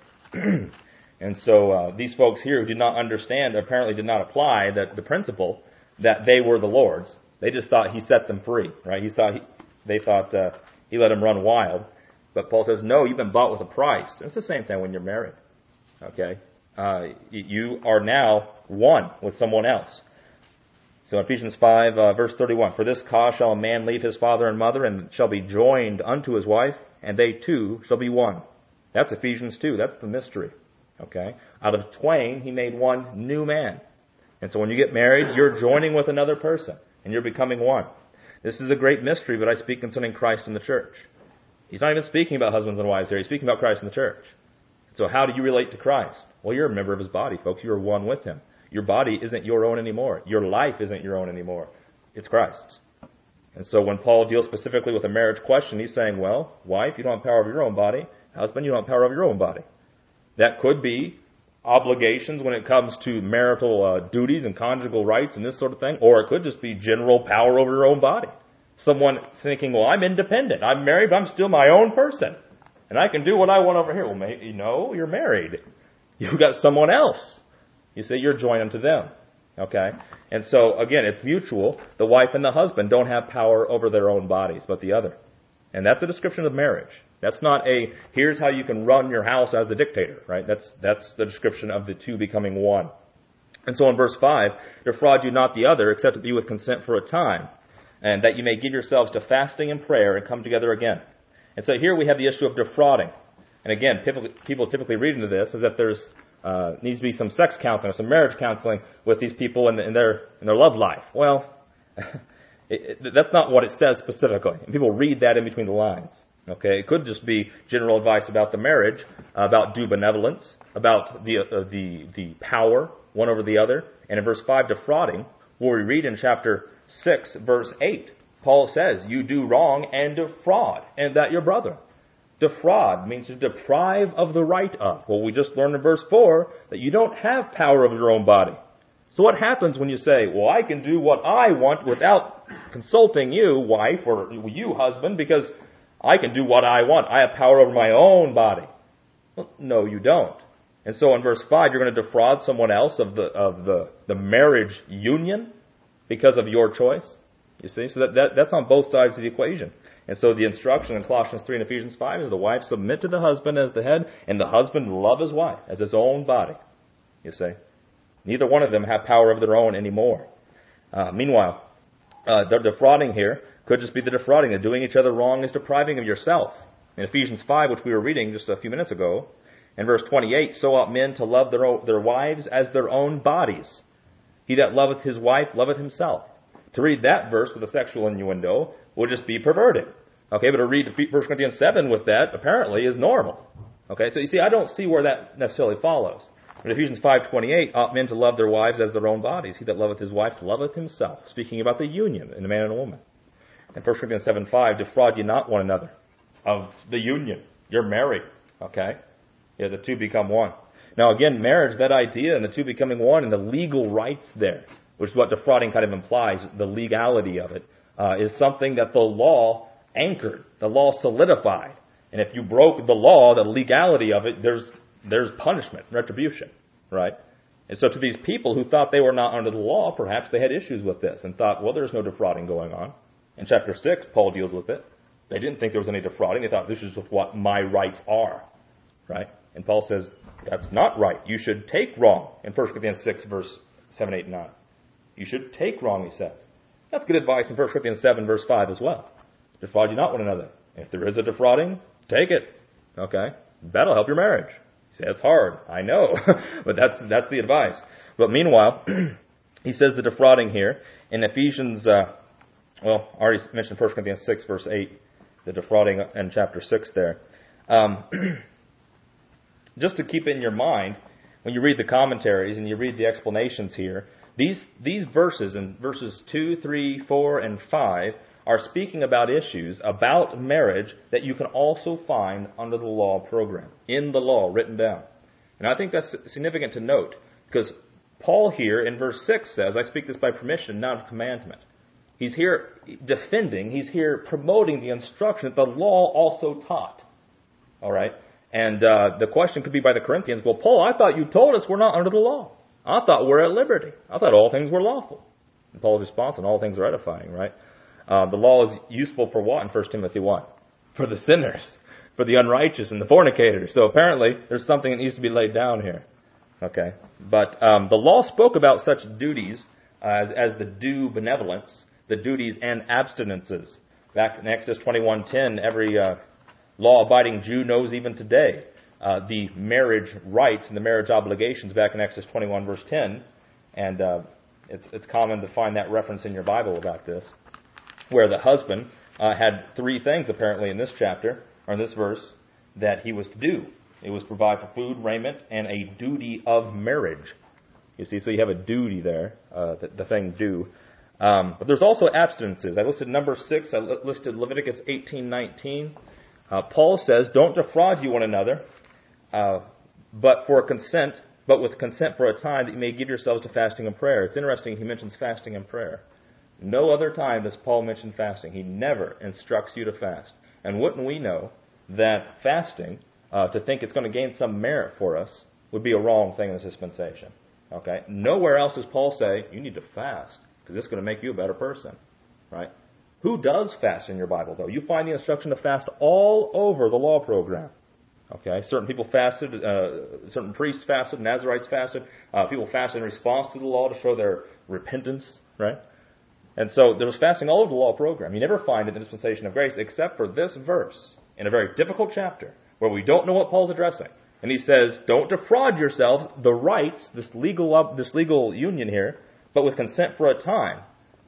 And so uh, these folks here who did not understand, apparently did not apply that the principle that they were the Lord's. They just thought he set them free, right? He thought he, they thought uh, he let them run wild. But Paul says, no, you've been bought with a price. And it's the same thing when you're married. Okay? Uh, you are now one with someone else. So Ephesians five, uh, verse thirty-one, for this cause shall a man leave his father and mother, and shall be joined unto his wife, and they two shall be one. That's Ephesians two. That's the mystery. Okay? Out of twain, he made one new man. And so when you get married, you're joining with another person, and you're becoming one. This is a great mystery, but I speak concerning Christ and the church. He's not even speaking about husbands and wives here. He's speaking about Christ and the church. So how do you relate to Christ? Well, you're a member of his body, folks. You are one with him. Your body isn't your own anymore. Your life isn't your own anymore. It's Christ's. And so when Paul deals specifically with a marriage question, he's saying, well, wife, you don't have power over your own body. Husband, you don't have power over your own body. That could be obligations when it comes to marital uh, duties and conjugal rights and this sort of thing. Or it could just be general power over your own body. Someone thinking, well, I'm independent. I'm married, but I'm still my own person. And I can do what I want over here. Well, maybe, no, you're married. You've got someone else. You see, you're joined unto them. Okay? And so, again, it's mutual. The wife and the husband don't have power over their own bodies, but the other. And that's a description of marriage. That's not a, here's how you can run your house as a dictator, right? That's, that's the description of the two becoming one. And so in verse five, defraud you not the other, except to be with consent for a time, and that you may give yourselves to fasting and prayer and come together again. And so here we have the issue of defrauding. And again, people, people typically read into this as if there's uh, needs to be some sex counseling or some marriage counseling with these people in, in their in their love life. Well, it, it, that's not what it says specifically. And people read that in between the lines. Okay, it could just be general advice about the marriage, about due benevolence, about the uh, the the power one over the other. And in verse five, defrauding, where we read in chapter six, verse eight, Paul says, you do wrong and defraud, and that your brother. Defraud means to deprive of the right of. Well, we just learned in verse four that you don't have power over your own body. So what happens when you say, well, I can do what I want without consulting you, wife, or you, husband, because I can do what I want. I have power over my own body. Well, no, you don't. And so in verse five, you're going to defraud someone else of the of the, the marriage union because of your choice. You see? So that, that that's on both sides of the equation. And so the instruction in Colossians three and Ephesians five is the wife submit to the husband as the head, and the husband love his wife as his own body. You see? Neither one of them have power of their own anymore. Uh, meanwhile, uh, the defrauding here could just be the defrauding. The doing each other wrong is depriving of yourself. In Ephesians five, which we were reading just a few minutes ago, in verse twenty-eight, so ought men to love their own, their wives as their own bodies. He that loveth his wife loveth himself. To read that verse with a sexual innuendo would just be perverted. Okay, but to read First Corinthians seven with that apparently is normal. Okay, so you see, I don't see where that necessarily follows. In Ephesians five twenty-eight, ought men to love their wives as their own bodies. He that loveth his wife loveth himself. Speaking about the union in a man and a woman. In First Corinthians seven five, defraud ye not one another of the union. You're married. Okay? Yeah, the two become one. Now again, marriage, that idea and the two becoming one and the legal rights there, which is what defrauding kind of implies, the legality of it, uh, is something that the law anchored, the law solidified. And if you broke the law, the legality of it, there's there's punishment, retribution, right? And so to these people who thought they were not under the law, perhaps they had issues with this and thought, well, there's no defrauding going on. In chapter six, Paul deals with it. They didn't think there was any defrauding. They thought this is what my rights are, right? And Paul says, that's not right. You should take wrong in First Corinthians six, verse seven, eight, and nine. You should take wrong, he says. That's good advice in First Corinthians seven, verse five as well. Defraud you not one another. If there is a defrauding, take it. Okay? That'll help your marriage. You say, it's hard. I know. But that's that's the advice. But meanwhile, he says the defrauding here in Ephesians, uh, well, I already mentioned First Corinthians six, verse eight, the defrauding in chapter six there. Um, just to keep it in your mind, when you read the commentaries and you read the explanations here, these these verses in verses two, three, four, and five are speaking about issues about marriage that you can also find under the law program, in the law, written down. And I think that's significant to note, because Paul here in verse six says, I speak this by permission, not a commandment. He's here defending, he's here promoting the instruction that the law also taught. All right? And uh, the question could be by the Corinthians, well, Paul, I thought you told us we're not under the law. I thought we're at liberty. I thought all things were lawful. And Paul's response, and all things are edifying, right? Uh, the law is useful for what in First Timothy one? For the sinners, for the unrighteous and the fornicators. So apparently there's something that needs to be laid down here. Okay? But um, the law spoke about such duties as, as the due benevolence, the duties and abstinences. Back in Exodus twenty-one ten, every uh, law-abiding Jew knows even today uh, the marriage rights and the marriage obligations back in Exodus twenty-one verse ten. And uh, it's, it's common to find that reference in your Bible about this, where the husband uh, had three things apparently in this chapter, or in this verse, that he was to do. It was to provide for food, raiment, and a duty of marriage. You see, so you have a duty there, uh, the, the thing due. Um, but there's also abstinences. I listed number six. I listed Leviticus eighteen nineteen. Uh, Paul says, don't defraud you one another, uh, but for consent, but with consent for a time that you may give yourselves to fasting and prayer. It's interesting he mentions fasting and prayer. No other time does Paul mention fasting. He never instructs you to fast. And wouldn't we know that fasting, uh, to think it's going to gain some merit for us, would be a wrong thing in this dispensation. Okay? Nowhere else does Paul say, you need to fast, because it's going to make you a better person. Right? Who does fast in your Bible, though? You find the instruction to fast all over the law program. Okay? Certain people fasted, uh, certain priests fasted, Nazarites fasted, uh, people fasted in response to the law to show their repentance. Right? And so there was fasting all over the law program. You never find it in the dispensation of grace except for this verse in a very difficult chapter where we don't know what Paul's addressing. And he says, don't defraud yourselves the rights, this legal this legal union here, but with consent for a time,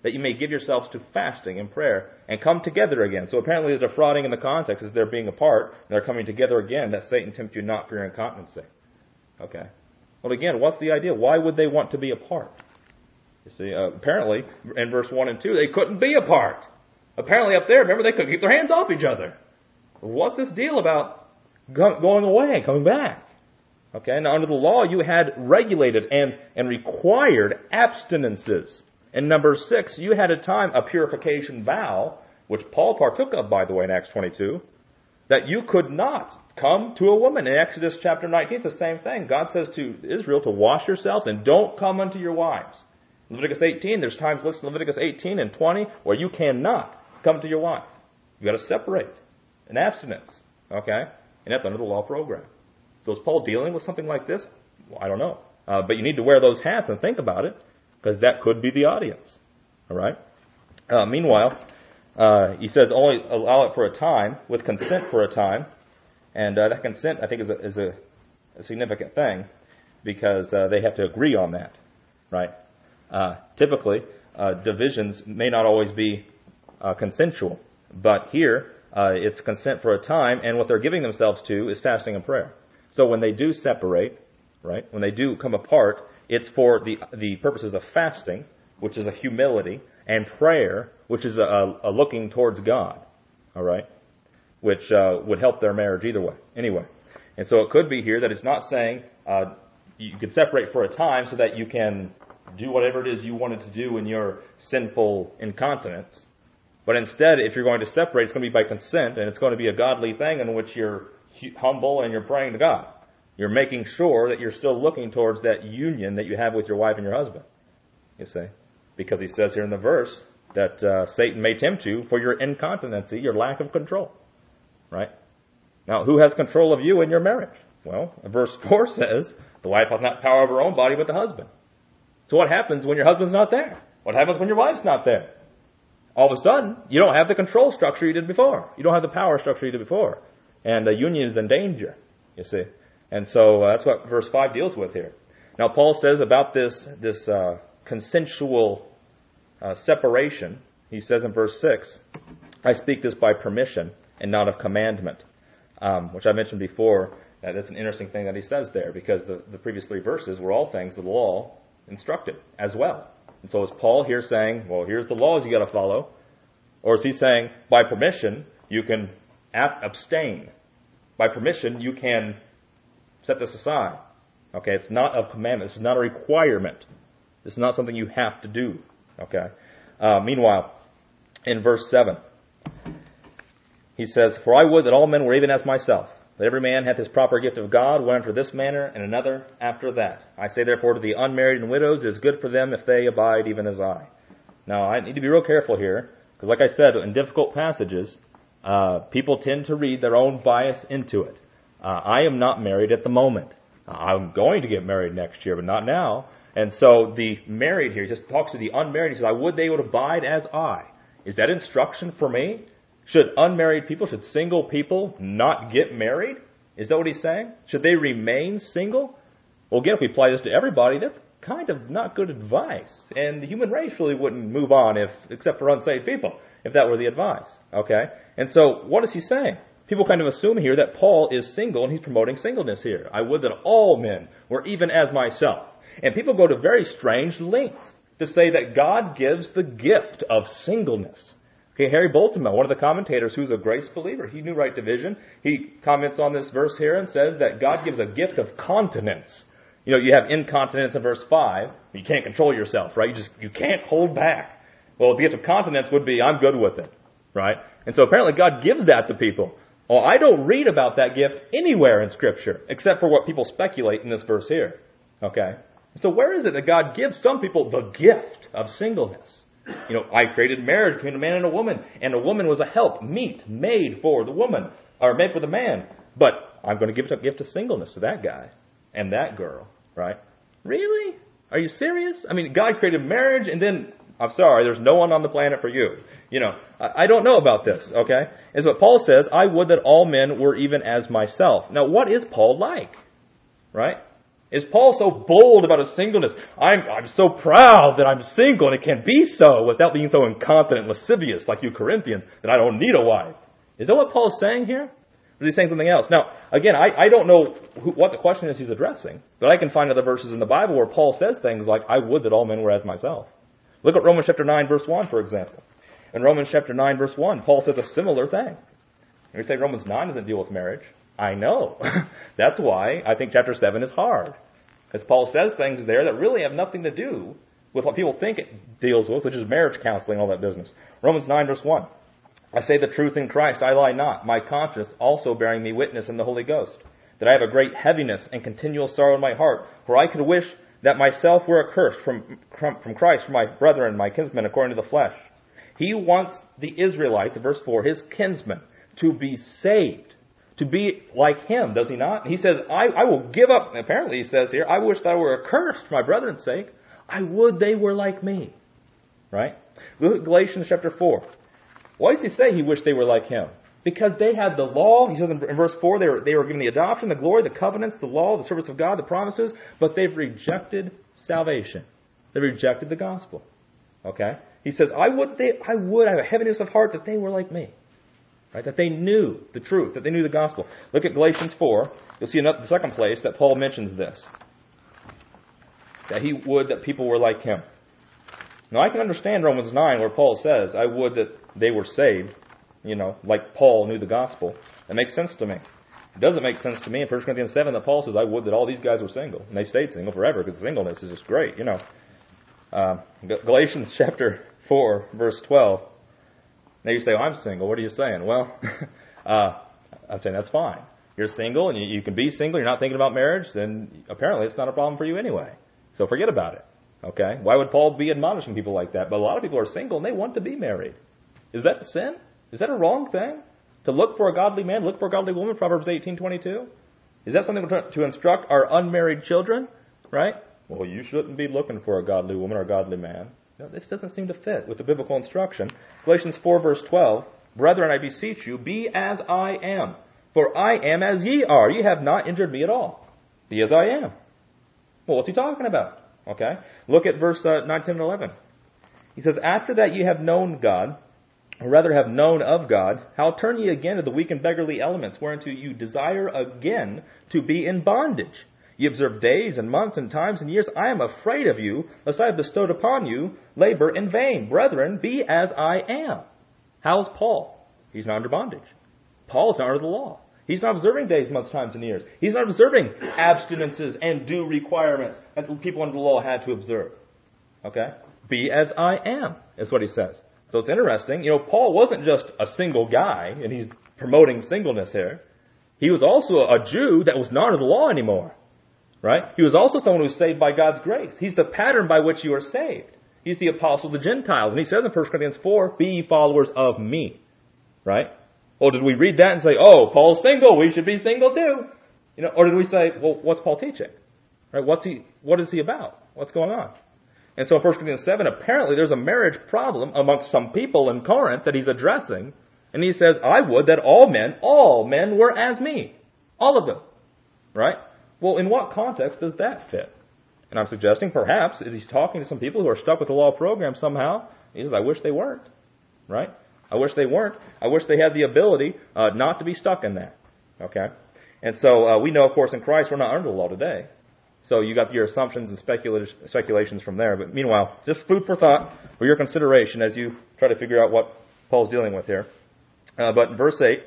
that you may give yourselves to fasting and prayer and come together again. So apparently the defrauding in the context is they're being apart and they're coming together again, that Satan tempt you not for your incontinency. Okay. Well, again, what's the idea? Why would they want to be apart? You see, uh, apparently, in verse one and two, they couldn't be apart. Apparently up there, remember, they couldn't keep their hands off each other. What's this deal about going away and coming back? Okay, now under the law, you had regulated and, and required abstinences. In number six, you had a time, a purification vow, which Paul partook of, by the way, in Acts twenty-two, that you could not come to a woman. In Exodus chapter nineteen, it's the same thing. God says to Israel to wash yourselves and don't come unto your wives. Leviticus eighteen, there's times listed in Leviticus eighteen and twenty where you cannot come to your wife. You've got to separate. An abstinence. Okay? And that's under the law program. So is Paul dealing with something like this? Well, I don't know. Uh, but you need to wear those hats and think about it, because that could be the audience. All right? Uh, meanwhile, uh, he says only allow it for a time, with consent for a time. And uh, that consent, I think, is a, is a, a significant thing, because uh, they have to agree on that. Right? Uh, typically, uh, divisions may not always be uh, consensual. But here, uh, it's consent for a time, and what they're giving themselves to is fasting and prayer. So when they do separate, right, when they do come apart, it's for the the purposes of fasting, which is a humility, and prayer, which is a, a looking towards God, all right, which uh, would help their marriage either way. Anyway, and so it could be here that it's not saying uh, you could separate for a time so that you can do whatever it is you wanted to do in your sinful incontinence, but instead, if you're going to separate, it's going to be by consent, and it's going to be a godly thing in which you're humble and you're praying to God. You're making sure that you're still looking towards that union that you have with your wife and your husband. You see? Because he says here in the verse that uh, Satan may tempt you for your incontinency, your lack of control. Right? Now, who has control of you in your marriage? Well, verse four says, the wife hath not power over her own body but the husband. So what happens when your husband's not there? What happens when your wife's not there? All of a sudden, you don't have the control structure you did before. You don't have the power structure you did before. And the union is in danger, you see. And so uh, that's what verse five deals with here. Now, Paul says about this this uh, consensual uh, separation, he says in verse six, I speak this by permission and not of commandment, um, which I mentioned before. That that's an interesting thing that he says there, because the, the previous three verses were all things the law instructed as well. And so is Paul here saying, well, here's the laws you got to follow? Or is he saying, by permission, you can abstain? By permission, you can set this aside. Okay, it's not a commandment. This is not a requirement. This is not something you have to do. Okay. Uh, meanwhile, in verse seven, he says, for I would that all men were even as myself, that every man hath his proper gift of God, one after this manner, and another after that. I say therefore to the unmarried and widows, it is good for them if they abide even as I. Now, I need to be real careful here, because like I said, in difficult passages, uh, people tend to read their own bias into it. Uh, I am not married at the moment. Uh, I'm going to get married next year, but not now. And so the married here, he just talks to the unmarried. He says, I would they would abide as I. Is that instruction for me? Should unmarried people, should single people not get married? Is that what he's saying? Should they remain single? Well, again, if we apply this to everybody, that's kind of not good advice. And the human race really wouldn't move on if, except for unsaved people, if that were the advice. Okay? And so, what is he saying? People kind of assume here that Paul is single and he's promoting singleness here. I would that all men were even as myself. And people go to very strange lengths to say that God gives the gift of singleness. Okay, Harry Boltman, one of the commentators who's a grace believer, he knew right division. He comments on this verse here and says that God gives a gift of continence. You know, you have incontinence in verse five. You can't control yourself, right? You just, you can't hold back. Well, the gift of continence would be, I'm good with it, right? And so apparently God gives that to people. Well, I don't read about that gift anywhere in Scripture, except for what people speculate in this verse here. Okay? So where is it that God gives some people the gift of singleness? You know, I created marriage between a man and a woman, and a woman was a help, meet, made for the woman, or made for the man. But I'm going to give a gift of singleness to that guy and that girl, right? Really? Are you serious? I mean, God created marriage, and then, I'm sorry, there's no one on the planet for you. You know, I, I don't know about this, okay? Is what Paul says, I would that all men were even as myself. Now, what is Paul like? Right? Is Paul so bold about his singleness? I'm, I'm so proud that I'm single and it can be so without being so incontinent and lascivious like you Corinthians that I don't need a wife. Is that what Paul's saying here? Or is he saying something else? Now, again, I, I don't know who, what the question is he's addressing, but I can find other verses in the Bible where Paul says things like, I would that all men were as myself. Look at Romans chapter nine, verse one, for example. In Romans chapter nine, verse one, Paul says a similar thing. And we say Romans nine doesn't deal with marriage. I know. That's why I think chapter seven is hard. As Paul says things there that really have nothing to do with what people think it deals with, which is marriage counseling and all that business. Romans nine, verse one. I say the truth in Christ, I lie not, my conscience also bearing me witness in the Holy Ghost, that I have a great heaviness and continual sorrow in my heart, for I could wish that myself were accursed from, from Christ for my brethren, my kinsmen, according to the flesh. He wants the Israelites, verse four, his kinsmen, to be saved, to be like him, does he not? He says, I, I will give up, apparently he says here, I wish that I were accursed for my brethren's sake. I would they were like me. Right? Look at Galatians chapter four. Why does he say he wished they were like him? Because they had the law. He says in verse four, they were, they were given the adoption, the glory, the covenants, the law, the service of God, the promises, but they've rejected salvation. They rejected the gospel. Okay? He says, I would, they, I would have a heaviness of heart that they were like me. Right? That they knew the truth, that they knew the gospel. Look at Galatians four. You'll see another, the second place that Paul mentions this. That he would that people were like him. Now, I can understand Romans nine where Paul says, I would that they were saved, you know, like Paul knew the gospel. That makes sense to me. It doesn't make sense to me in First Corinthians seven that Paul says, I would that all these guys were single. And they stayed single forever because singleness is just great, you know. Uh, Galatians chapter four, verse twelve. Now you say, well, I'm single. What are you saying? Well, uh, I'm saying that's fine. You're single and you, you can be single. You're not thinking about marriage. Then apparently it's not a problem for you anyway. So forget about it. Okay? Why would Paul be admonishing people like that? But a lot of people are single and they want to be married. Is that a sin? Is that a wrong thing? To look for a godly man, look for a godly woman, Proverbs eighteen twenty-two? Is that something to instruct our unmarried children? Right? Well, you shouldn't be looking for a godly woman or a godly man. No, this doesn't seem to fit with the biblical instruction. Galatians four, verse twelve, Brethren, I beseech you, be as I am. For I am as ye are. Ye have not injured me at all. Be as I am. Well, what's he talking about? Okay. Look at verse uh, nine, ten, and eleven. He says, After that ye have known God, or rather have known of God, how turn ye again to the weak and beggarly elements, whereunto you desire again to be in bondage? Ye observe days and months and times and years. I am afraid of you, lest I have bestowed upon you labor in vain. Brethren, be as I am. How's Paul? He's not under bondage. Paul is not under the law. He's not observing days, months, times, and years. He's not observing abstinences and due requirements that people under the law had to observe. Okay? Be as I am, is what he says. So it's interesting. You know, Paul wasn't just a single guy, and he's promoting singleness here. He was also a Jew that was not under the law anymore. Right? He was also someone who was saved by God's grace. He's the pattern by which you are saved. He's the apostle of the Gentiles. And he says in First Corinthians four, be ye followers of me. Right? Or did we read that and say, oh, Paul's single, we should be single too? You know, or did we say, well, what's Paul teaching? Right? What's he, what is he about? What's going on? And so in First Corinthians seven, apparently there's a marriage problem amongst some people in Corinth that he's addressing. And he says, I would that all men, all men were as me. All of them. Right? Well, in what context does that fit? And I'm suggesting perhaps he's talking to some people who are stuck with the law program somehow. He says, I wish they weren't. Right? I wish they weren't. I wish they had the ability uh, not to be stuck in that. Okay? And so uh, we know, of course, in Christ we're not under the law today. So you got your assumptions and specula- speculations from there. But meanwhile, just food for thought for your consideration as you try to figure out what Paul's dealing with here. Uh, but in verse eight,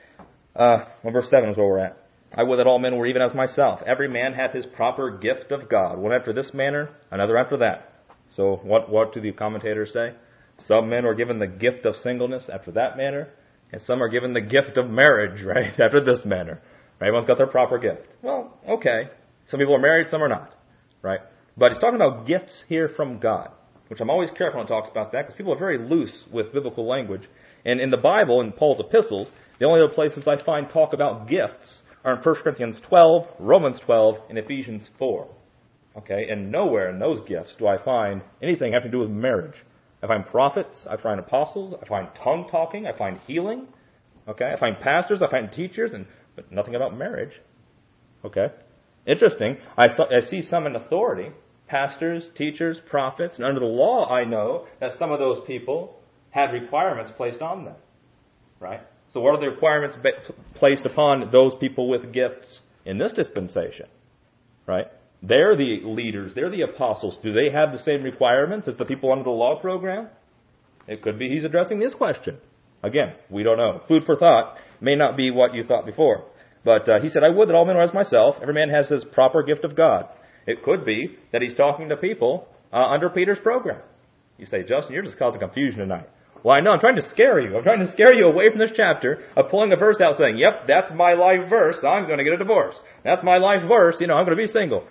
uh, well, verse seven is where we're at. I would that all men were even as myself. Every man hath his proper gift of God. One after this manner, another after that. So what, what do the commentators say? Some men are given the gift of singleness after that manner, and some are given the gift of marriage, right, after this manner. Right? Everyone's got their proper gift. Well, okay. Some people are married, some are not. Right? But he's talking about gifts here from God, which I'm always careful when he talks about that, because people are very loose with biblical language. And in the Bible, in Paul's epistles, the only other places I find talk about gifts are in First Corinthians twelve, Romans twelve, and Ephesians four. Okay, and nowhere in those gifts do I find anything having to do with marriage. I find prophets, I find apostles, I find tongue talking, I find healing. Okay, I find pastors, I find teachers, and but nothing about marriage. Okay, Interesting. I, saw, I see some in authority, pastors, teachers, prophets, and under the law I know that some of those people had requirements placed on them. Right? So what are the requirements placed upon those people with gifts in this dispensation? Right? They're the leaders. They're the apostles. Do they have the same requirements as the people under the law program? It could be he's addressing this question. Again, we don't know. Food for thought may not be what you thought before. But uh, he said, I would that all men were as myself. Every man has his proper gift of God. It could be that he's talking to people uh, under Peter's program. You say, Justin, you're just causing confusion tonight. Well, I know. I'm trying to scare you. I'm trying to scare you away from this chapter of pulling a verse out saying, yep, that's my life verse. I'm going to get a divorce. That's my life verse. You know, I'm going to be single.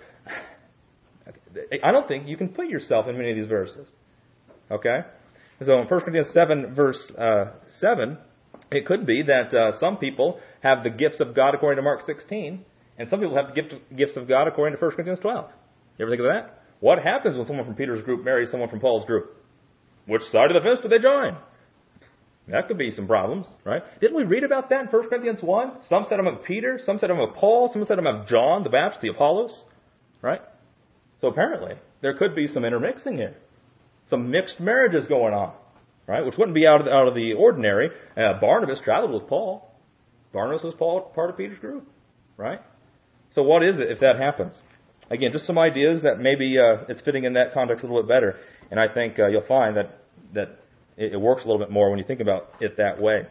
I don't think you can put yourself in many of these verses. Okay? So in First Corinthians seven, verse uh, seven, it could be that uh, some people have the gifts of God according to Mark sixteen, and some people have the gift, gifts of God according to First Corinthians twelve. You ever think of that? What happens when someone from Peter's group marries someone from Paul's group? Which side of the fence do they join? That could be some problems, right? Didn't we read about that in First Corinthians one? Some said I'm of Peter, some said I'm of Paul, some said I'm of John, the Baptist, the Apollos, right? So apparently, there could be some intermixing here. Some mixed marriages going on, right? Which wouldn't be out of the, out of the ordinary. Uh, Barnabas traveled with Paul. Barnabas was Paul, part of Peter's group, right? So what is it if that happens? Again, just some ideas that maybe uh, it's fitting in that context a little bit better. And I think uh, you'll find that, that it, it works a little bit more when you think about it that way.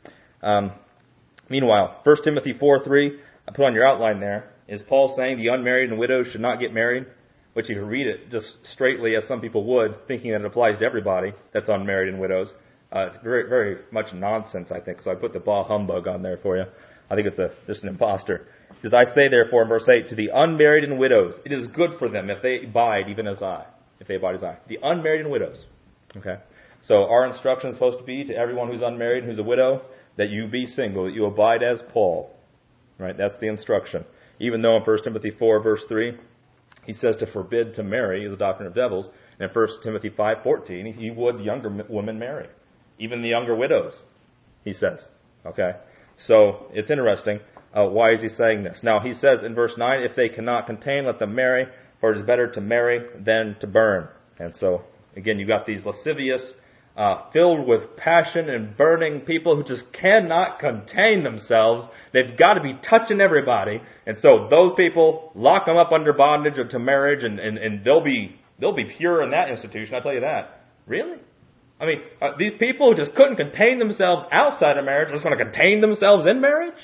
Um, meanwhile, First Timothy four three, I put on your outline there, is Paul saying the unmarried and widows should not get married? Which you can read it just straightly as some people would, thinking that it applies to everybody that's unmarried and widows. Uh, it's very, very much nonsense, I think. So I put the bah humbug on there for you. I think it's a just an imposter. It says, I say therefore in verse eight, to the unmarried and widows, it is good for them if they abide even as I. If they abide as I. The unmarried and widows. Okay? So our instruction is supposed to be to everyone who's unmarried and who's a widow, that you be single, that you abide as Paul. Right? That's the instruction. Even though in First Timothy four, verse three, he says to forbid to marry is a doctrine of devils. And in First Timothy five fourteen, he would younger women marry. Even the younger widows, he says. Okay? So, it's interesting. Uh, why is he saying this? Now, he says in verse nine, if they cannot contain, let them marry, for it is better to marry than to burn. And so, again, you've got these lascivious, uh, filled with passion and burning people who just cannot contain themselves. They've got to be touching everybody. And so those people, lock them up under bondage or to marriage, and, and, and they'll be they'll be pure in that institution, I'll tell you that. Really? I mean, uh, these people who just couldn't contain themselves outside of marriage are just going to contain themselves in marriage?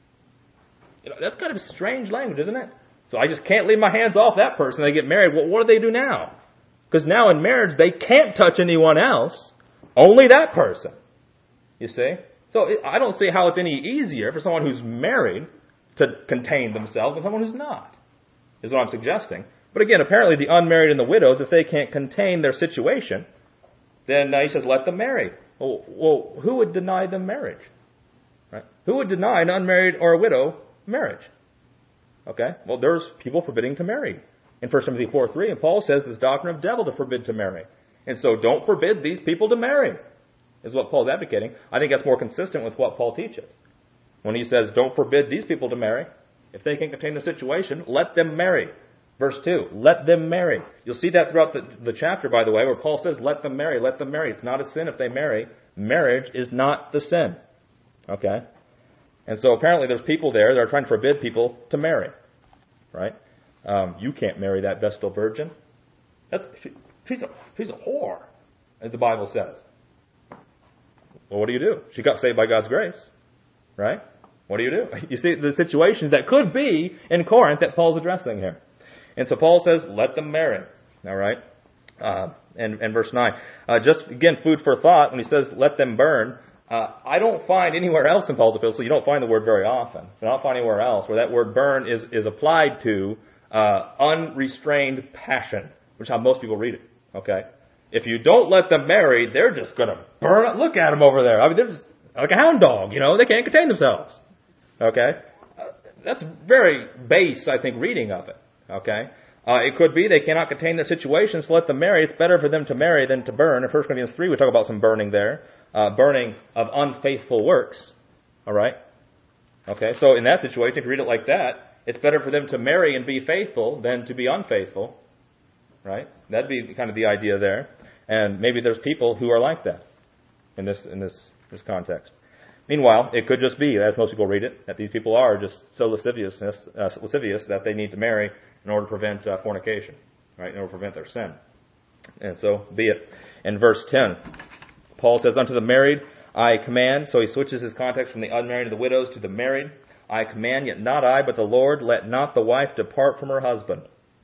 You know, that's kind of strange language, isn't it? So I just can't leave my hands off that person. They get married. Well, what do they do now? Because now in marriage, they can't touch anyone else. Only that person. You see? So I don't see how it's any easier for someone who's married to contain themselves than someone who's not, is what I'm suggesting. But again, apparently the unmarried and the widows, if they can't contain their situation, then uh, he says, let them marry. Well, well, who would deny them marriage? Right? Who would deny an unmarried or a widow marriage? Okay? Well, there's people forbidding to marry in First Timothy four three, and Paul says this doctrine of devil to forbid to marry. And so don't forbid these people to marry, is what Paul's advocating. I think that's more consistent with what Paul teaches. When he says, don't forbid these people to marry, if they can contain the situation, let them marry. Verse two, let them marry. You'll see that throughout the, the chapter, by the way, where Paul says, let them marry, let them marry. It's not a sin if they marry. Marriage is not the sin. Okay? And so apparently there's people there that are trying to forbid people to marry. Right? Um, you can't marry that Vestal virgin. That's, she, she's, a, she's a whore, as the Bible says. Well, what do you do? She got saved by God's grace. Right? What do you do? You see the situations that could be in Corinth that Paul's addressing here. And so Paul says, let them marry. All right? Uh, and, and verse nine. Uh, just, again, food for thought, when he says, let them burn, uh, I don't find anywhere else in Paul's epistle, you don't find the word very often. I don't find anywhere else where that word burn is, is applied to uh, unrestrained passion, which is how most people read it. Okay? If you don't let them marry, they're just going to burn it. Look at them over there. I mean, they're just like a hound dog, you know. They can't contain themselves. Okay? Uh, that's very base, I think, reading of it. Okay? Uh, it could be they cannot contain their situation, so let them marry. It's better for them to marry than to burn. In First Corinthians three, we talk about some burning there. Uh, burning of unfaithful works. All right? Okay, so in that situation, if you read it like that, it's better for them to marry and be faithful than to be unfaithful, right? That'd be kind of the idea there. And maybe there's people who are like that in this in this this context. Meanwhile, it could just be, as most people read it, that these people are just so lasciviousness, uh, lascivious that they need to marry in order to prevent uh, fornication, right? In order to prevent their sin. And so, be it. In verse ten, Paul says, "Unto the married I command," so he switches his context from the unmarried and the widows to the married. "I command, yet not I, but the Lord, let not the wife depart from her husband."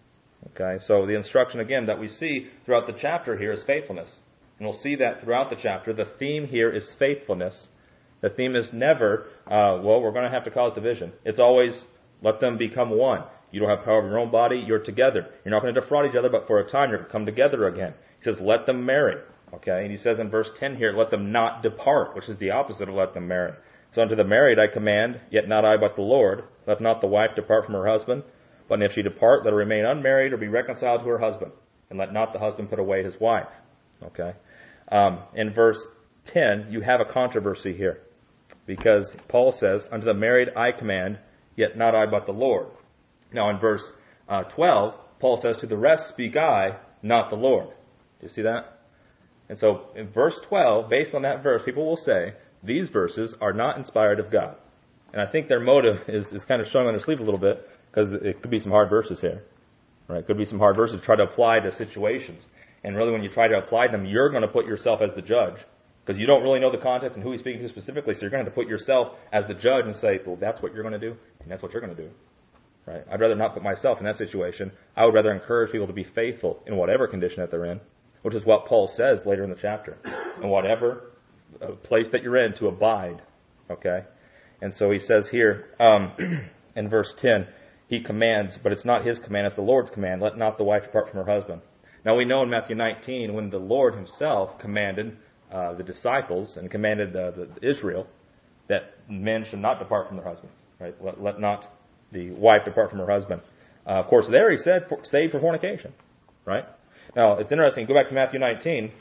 Okay, so the instruction again that we see throughout the chapter here is faithfulness. And we'll see that throughout the chapter. The theme here is faithfulness. The theme is never, uh, well, we're going to have to cause division. It's always, let them become one. You don't have power over your own body, you're together. You're not going to defraud each other, but for a time you're going to come together again. He says, let them marry. Okay, and he says in verse ten here, let them not depart, which is the opposite of let them marry. So unto the married I command, yet not I but the Lord, let not the wife depart from her husband, but if she depart, let her remain unmarried or be reconciled to her husband, and let not the husband put away his wife. Okay, um, in verse ten, you have a controversy here, because Paul says, unto the married I command, yet not I but the Lord. Now in verse uh, twelve, Paul says, to the rest speak I, not the Lord. Do you see that? And so in verse twelve, based on that verse, people will say, these verses are not inspired of God. And I think their motive is, is kind of showing on their sleeve a little bit, because it could be some hard verses here. Right? It could be some hard verses to try to apply to situations. And really when you try to apply them, you're going to put yourself as the judge. Because you don't really know the context and who he's speaking to specifically, so you're going to have to put yourself as the judge and say, well, that's what you're going to do, and that's what you're going to do. Right? I'd rather not put myself in that situation. I would rather encourage people to be faithful in whatever condition that they're in, which is what Paul says later in the chapter. In whatever place that you're in, to abide. Okay? And so he says here, um, in verse ten, he commands, but it's not his command, it's the Lord's command, let not the wife depart from her husband. Now we know in Matthew nineteen, when the Lord himself commanded uh, the disciples and commanded uh, the, the Israel that men should not depart from their husbands. Right? Let, let not the wife depart from her husband. Uh, of course, there he said, for, save for fornication. Right? Now, it's interesting. Go back to Matthew nineteen.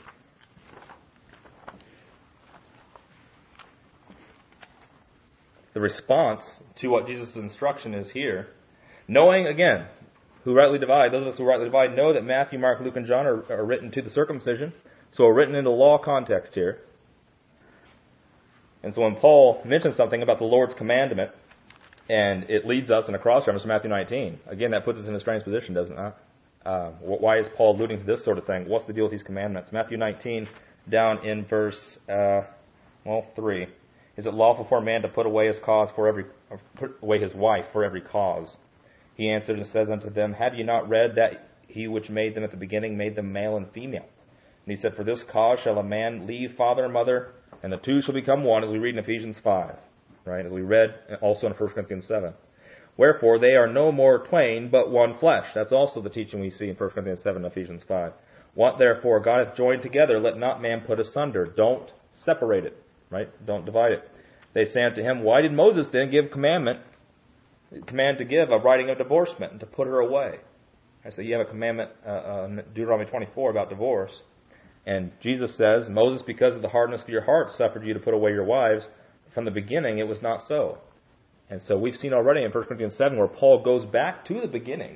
The response to what Jesus' instruction is here, knowing, again, who rightly divide, those of us who rightly divide know that Matthew, Mark, Luke, and John are, are written to the circumcision, so are written in the law context here. And so when Paul mentions something about the Lord's commandment, and it leads us in a cross-reference to Matthew nineteen, again, that puts us in a strange position, doesn't it? Uh, why is Paul alluding to this sort of thing? What's the deal with these commandments? Matthew nineteen, down in verse, uh, well, three. Is it lawful for a man to put away his cause for every, or put away his wife for every cause? He answered and says unto them, have you not read that he which made them at the beginning made them male and female? And he said, for this cause shall a man leave father and mother, and the two shall become one, as we read in Ephesians five, right? As we read also in First Corinthians seven. Wherefore they are no more twain, but one flesh. That's also the teaching we see in First Corinthians seven and Ephesians five. What therefore God hath joined together, let not man put asunder. Don't separate it, right? Don't divide it. They say unto him, why did Moses then give commandment, command to give a writing of divorcement and to put her away? I say, you have a commandment, uh, uh, Deuteronomy twenty-four, about divorce. And Jesus says, Moses, because of the hardness of your heart, suffered you to put away your wives. From the beginning, it was not so. And so we've seen already in First Corinthians seven where Paul goes back to the beginning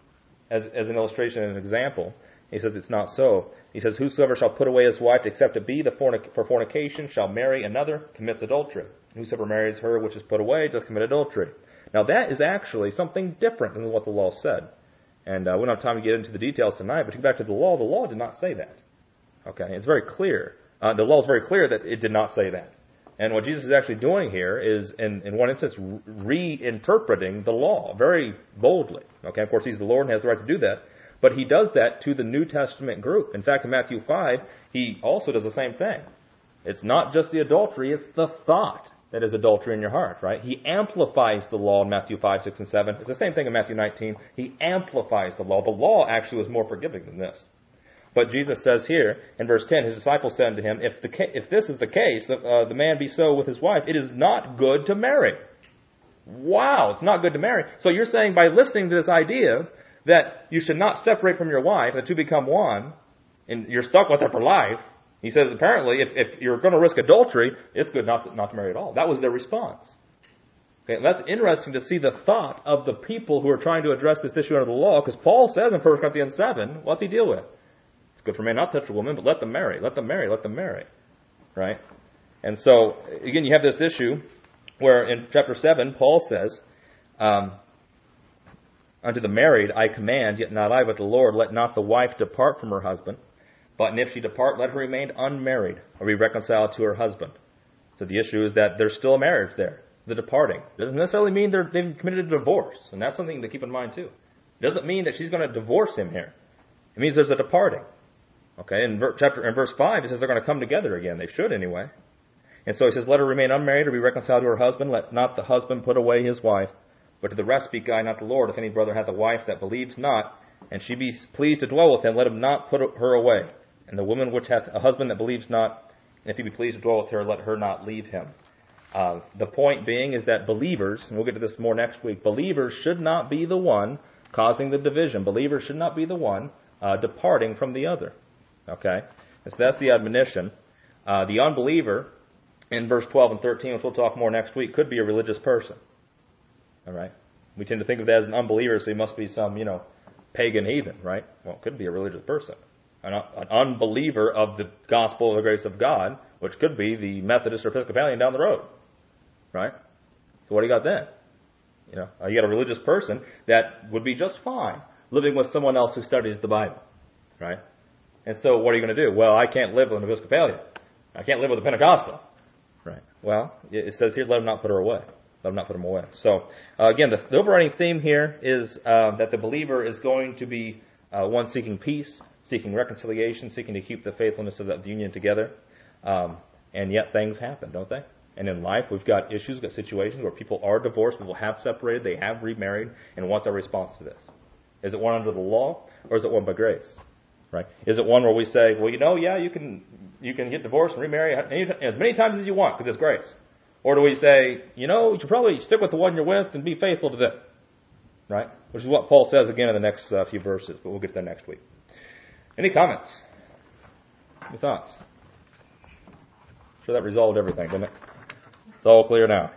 as, as an illustration and an example. He says it's not so. He says, whosoever shall put away his wife, except it be the fornic- for fornication, shall marry another, commits adultery. And whosoever marries her which is put away, doth commit adultery. Now that is actually something different than what the law said. And uh, we don't have time to get into the details tonight, but to go back to the law, the law did not say that. Okay, it's very clear. Uh, the law is very clear that it did not say that. And what Jesus is actually doing here is, in, in one instance, reinterpreting the law very boldly. Okay, of course, he's the Lord and has the right to do that. But he does that to the New Testament group. In fact, in Matthew five, he also does the same thing. It's not just the adultery, it's the thought that is adultery in your heart, right? He amplifies the law in Matthew five, six, and seven. It's the same thing in Matthew nineteen. He amplifies the law. The law actually was more forgiving than this. But Jesus says here, in verse ten, his disciples said unto him, If the ca- if this is the case, uh, the man be so with his wife, it is not good to marry. Wow, it's not good to marry. So you're saying by listening to this idea that you should not separate from your wife, the two become one, and you're stuck with her for life. He says apparently if, if you're going to risk adultery, it's good not to, not to marry at all. That was their response. Okay, that's interesting to see the thought of the people who are trying to address this issue under the law, because Paul says in First Corinthians seven, what's he deal with? It's good for a man not to touch a woman, but let them marry, let them marry, let them marry. Right? And so, again, you have this issue where in chapter seven, Paul says, um, unto the married I command, yet not I, but the Lord, let not the wife depart from her husband, but and if she depart, let her remain unmarried, or be reconciled to her husband. So the issue is that there's still a marriage there, the departing. It doesn't necessarily mean they're, they've committed a divorce, and that's something to keep in mind too. It doesn't mean that she's going to divorce him here. It means there's a departing. Okay, in ver- chapter in verse five, it says they're going to come together again. They should anyway. And so he says, let her remain unmarried or be reconciled to her husband. Let not the husband put away his wife. But to the rest speak I, not the Lord. If any brother hath a wife that believes not, and she be pleased to dwell with him, let him not put her away. And the woman which hath a husband that believes not, and if he be pleased to dwell with her, let her not leave him. Uh, the point being is that believers, and we'll get to this more next week, believers should not be the one causing the division. Believers should not be the one uh, departing from the other. Okay? And so that's the admonition. Uh, the unbeliever, in verse twelve and thirteen, which we'll talk more next week, could be a religious person. All right? We tend to think of that as an unbeliever, so he must be some, you know, pagan heathen, right? Well, it could be a religious person. An, an unbeliever of the gospel of the grace of God, which could be the Methodist or Episcopalian down the road. Right? So what do you got then? You know, uh, you got a religious person that would be just fine living with someone else who studies the Bible. Right? And so what are you going to do? Well, I can't live with an Episcopalian. I can't live with a Pentecostal. Right. Well, it says here, let him not put her away. Let him not put him away. So, uh, again, the, the overriding theme here is uh, that the believer is going to be uh, one seeking peace, seeking reconciliation, seeking to keep the faithfulness of the union together. Um, and yet things happen, don't they? And in life, we've got issues, we've got situations where people are divorced, people have separated, they have remarried, and what's our response to this? Is it one under the law, or is it one by grace? Right? Is it one where we say, well, you know, yeah, you can you can get divorced and remarry as many times as you want because it's grace? Or do we say, you know, you should probably stick with the one you're with and be faithful to them? Right? Which is what Paul says again in the next uh, few verses, but we'll get to that next week. Any comments? Any thoughts? Sure, that resolved everything, didn't it? It's all clear now.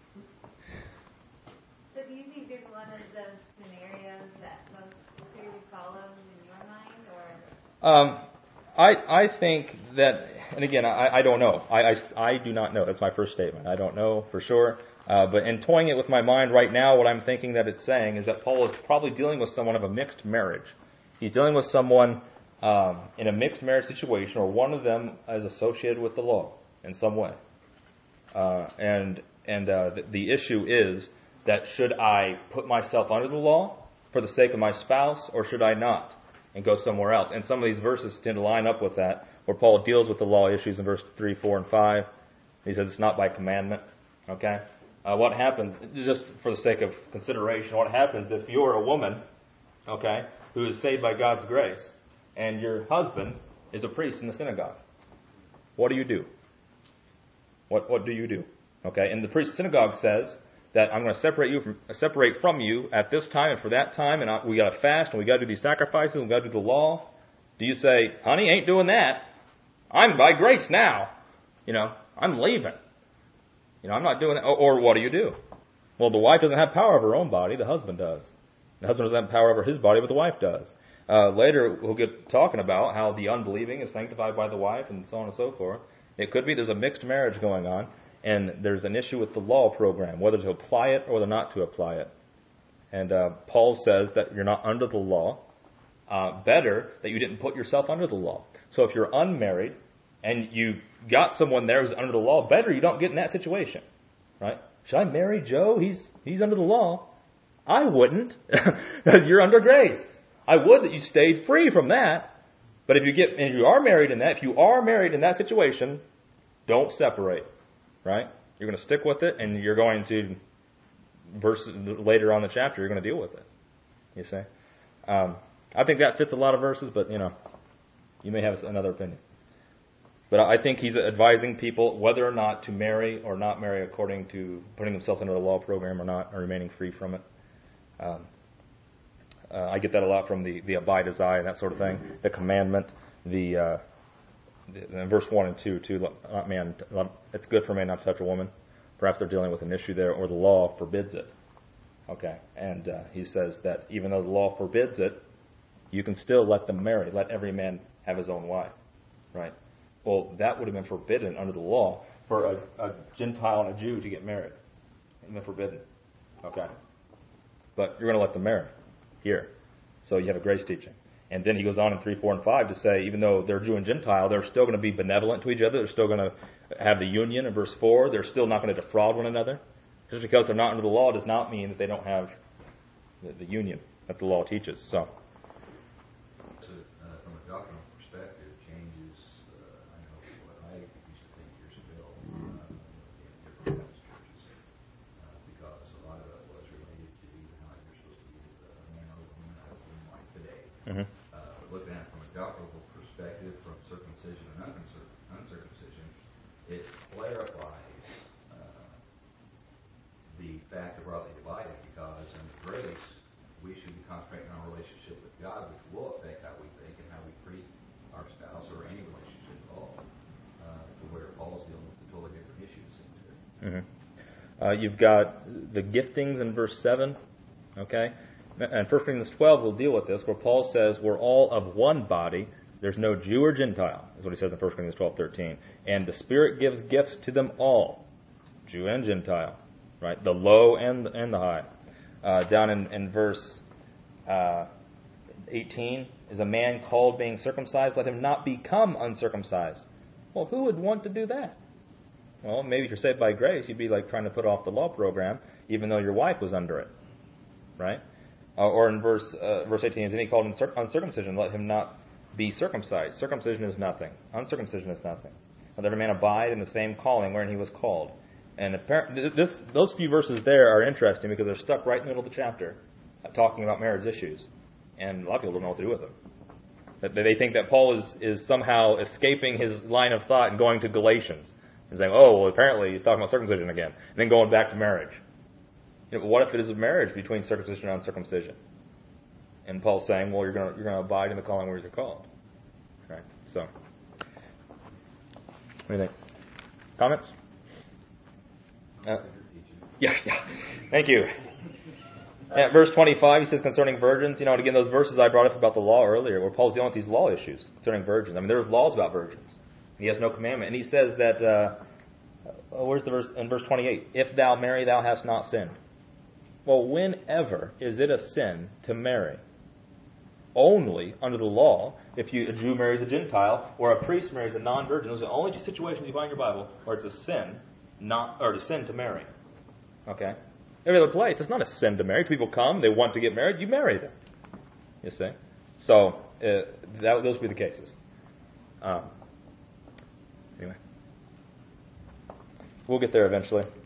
So do you think there's one of those scenarios that most clearly follows in your mind, or? Um, I I think that, and again, I, I don't know. I, I, I do not know. That's my first statement. I don't know for sure. Uh, but in toying it with my mind right now, what I'm thinking that it's saying is that Paul is probably dealing with someone of a mixed marriage. He's dealing with someone um, in a mixed marriage situation, or one of them is associated with the law in some way. Uh, and and uh, the, the issue is that should I put myself under the law for the sake of my spouse, or should I not and go somewhere else? And some of these verses tend to line up with that, where Paul deals with the law issues in verse three, four, and five. He says it's not by commandment. Okay? Uh, what happens, just for the sake of consideration, what happens if you're a woman, okay, who is saved by God's grace, and your husband is a priest in the synagogue? What do you do? What what do you do? Okay, and the priest synagogue says that I'm going to separate you from separate from you at this time and for that time, and I, we got to fast and we got to do these sacrifices and we got to do the law. Do you say, honey, ain't doing that? I'm by grace now. You know, I'm leaving. You know, I'm not doing that. Or, or what do you do? Well, the wife doesn't have power over her own body. The husband does. The husband doesn't have power over his body, but the wife does. Uh, later, we'll get talking about how the unbelieving is sanctified by the wife and so on and so forth. It could be there's a mixed marriage going on, and there's an issue with the law program, whether to apply it or whether not to apply it. And uh, Paul says that you're not under the law. Uh, better that you didn't put yourself under the law. So if you're unmarried and you got someone there who's under the law, better you don't get in that situation. Right? Should I marry Joe? He's he's under the law. I wouldn't, because you're under grace. I would that you stayed free from that. But if you get, and you are married in that, if you are married in that situation, don't separate, right? You're going to stick with it, and you're going to, verses later on in the chapter, you're going to deal with it. You see? Um, I think that fits a lot of verses, but, you know, you may have another opinion. But I think he's advising people whether or not to marry or not marry according to putting themselves under the law program or not, or remaining free from it. Um, Uh, I get that a lot from the, the abide as I and that sort of thing. The commandment, the, uh, the, the verse one and two too. Not man, it's good for a man not to touch a woman. Perhaps they're dealing with an issue there, or the law forbids it. Okay, and uh, he says that even though the law forbids it, you can still let them marry. Let every man have his own wife, right? Well, that would have been forbidden under the law for a, a Gentile and a Jew to get married. It would have been forbidden. Okay, but you're going to let them marry here. So you have a grace teaching. And then he goes on in three, four, and five to say, even though they're Jew and Gentile, they're still going to be benevolent to each other. They're still going to have the union in verse four. They're still not going to defraud one another. Just because they're not under the law does not mean that they don't have the, the union that the law teaches. So, so uh, from a doctrinal perspective, changes, uh, I know what I used to think years ago uh, in different Baptist churches, uh, because a lot of that was related to how you're supposed to be as a man or a woman, as a woman like today. mm-hmm. Uh, looking at it from a doctrinal perspective, from circumcision and uncirc- uncircumcision, it clarifies uh, the fact of rightly divided, because in grace we should be concentrating on our relationship with God, which will affect how we think and how we treat our spouse or any relationship at all. Uh, to where Paul's dealing with a totally different issue, it seems to me. Mm-hmm. Uh, you've got the giftings in verse seven, okay? And First Corinthians twelve will deal with this, where Paul says we're all of one body. There's no Jew or Gentile, is what he says in First Corinthians twelve thirteen. And the Spirit gives gifts to them all, Jew and Gentile, right? The low and, and the high. Uh, down in, in verse uh, eighteen, is a man called being circumcised? Let him not become uncircumcised. Well, who would want to do that? Well, maybe if you're saved by grace, you'd be like trying to put off the law program, even though your wife was under it, right? Uh, or in verse uh, verse eighteen, is any called uncirc- uncircumcision? Let him not be circumcised. Circumcision is nothing. Uncircumcision is nothing. Let every man abide in the same calling wherein he was called. And apparently, this those few verses there are interesting because they're stuck right in the middle of the chapter, uh, talking about marriage issues, and a lot of people don't know what to do with them. That they think that Paul is is somehow escaping his line of thought and going to Galatians and saying, "Oh, well, apparently he's talking about circumcision again," and then going back to marriage. You know, what if it is a marriage between circumcision and uncircumcision? And Paul's saying, well, you're going to you're going to abide in the calling where you're called. Right? So, what do you think? Comments? Uh, yeah, yeah. Thank you. At verse twenty-five, he says concerning virgins, you know, and again, those verses I brought up about the law earlier, where Paul's dealing with these law issues concerning virgins. I mean, there are laws about virgins. He has no commandment. And he says that, uh, oh, where's the verse? In verse twenty-eight, if thou marry, thou hast not sinned. Well, whenever is it a sin to marry? Only under the law, if you, a Jew marries a Gentile, or a priest marries a non-virgin. Those are the only two situations you find in your Bible where it's a sin, not or a sin to marry. Okay? Every other place, it's not a sin to marry. People come, they want to get married, you marry them. You see? So, uh, that, those would be the cases. Um, anyway. We'll get there eventually.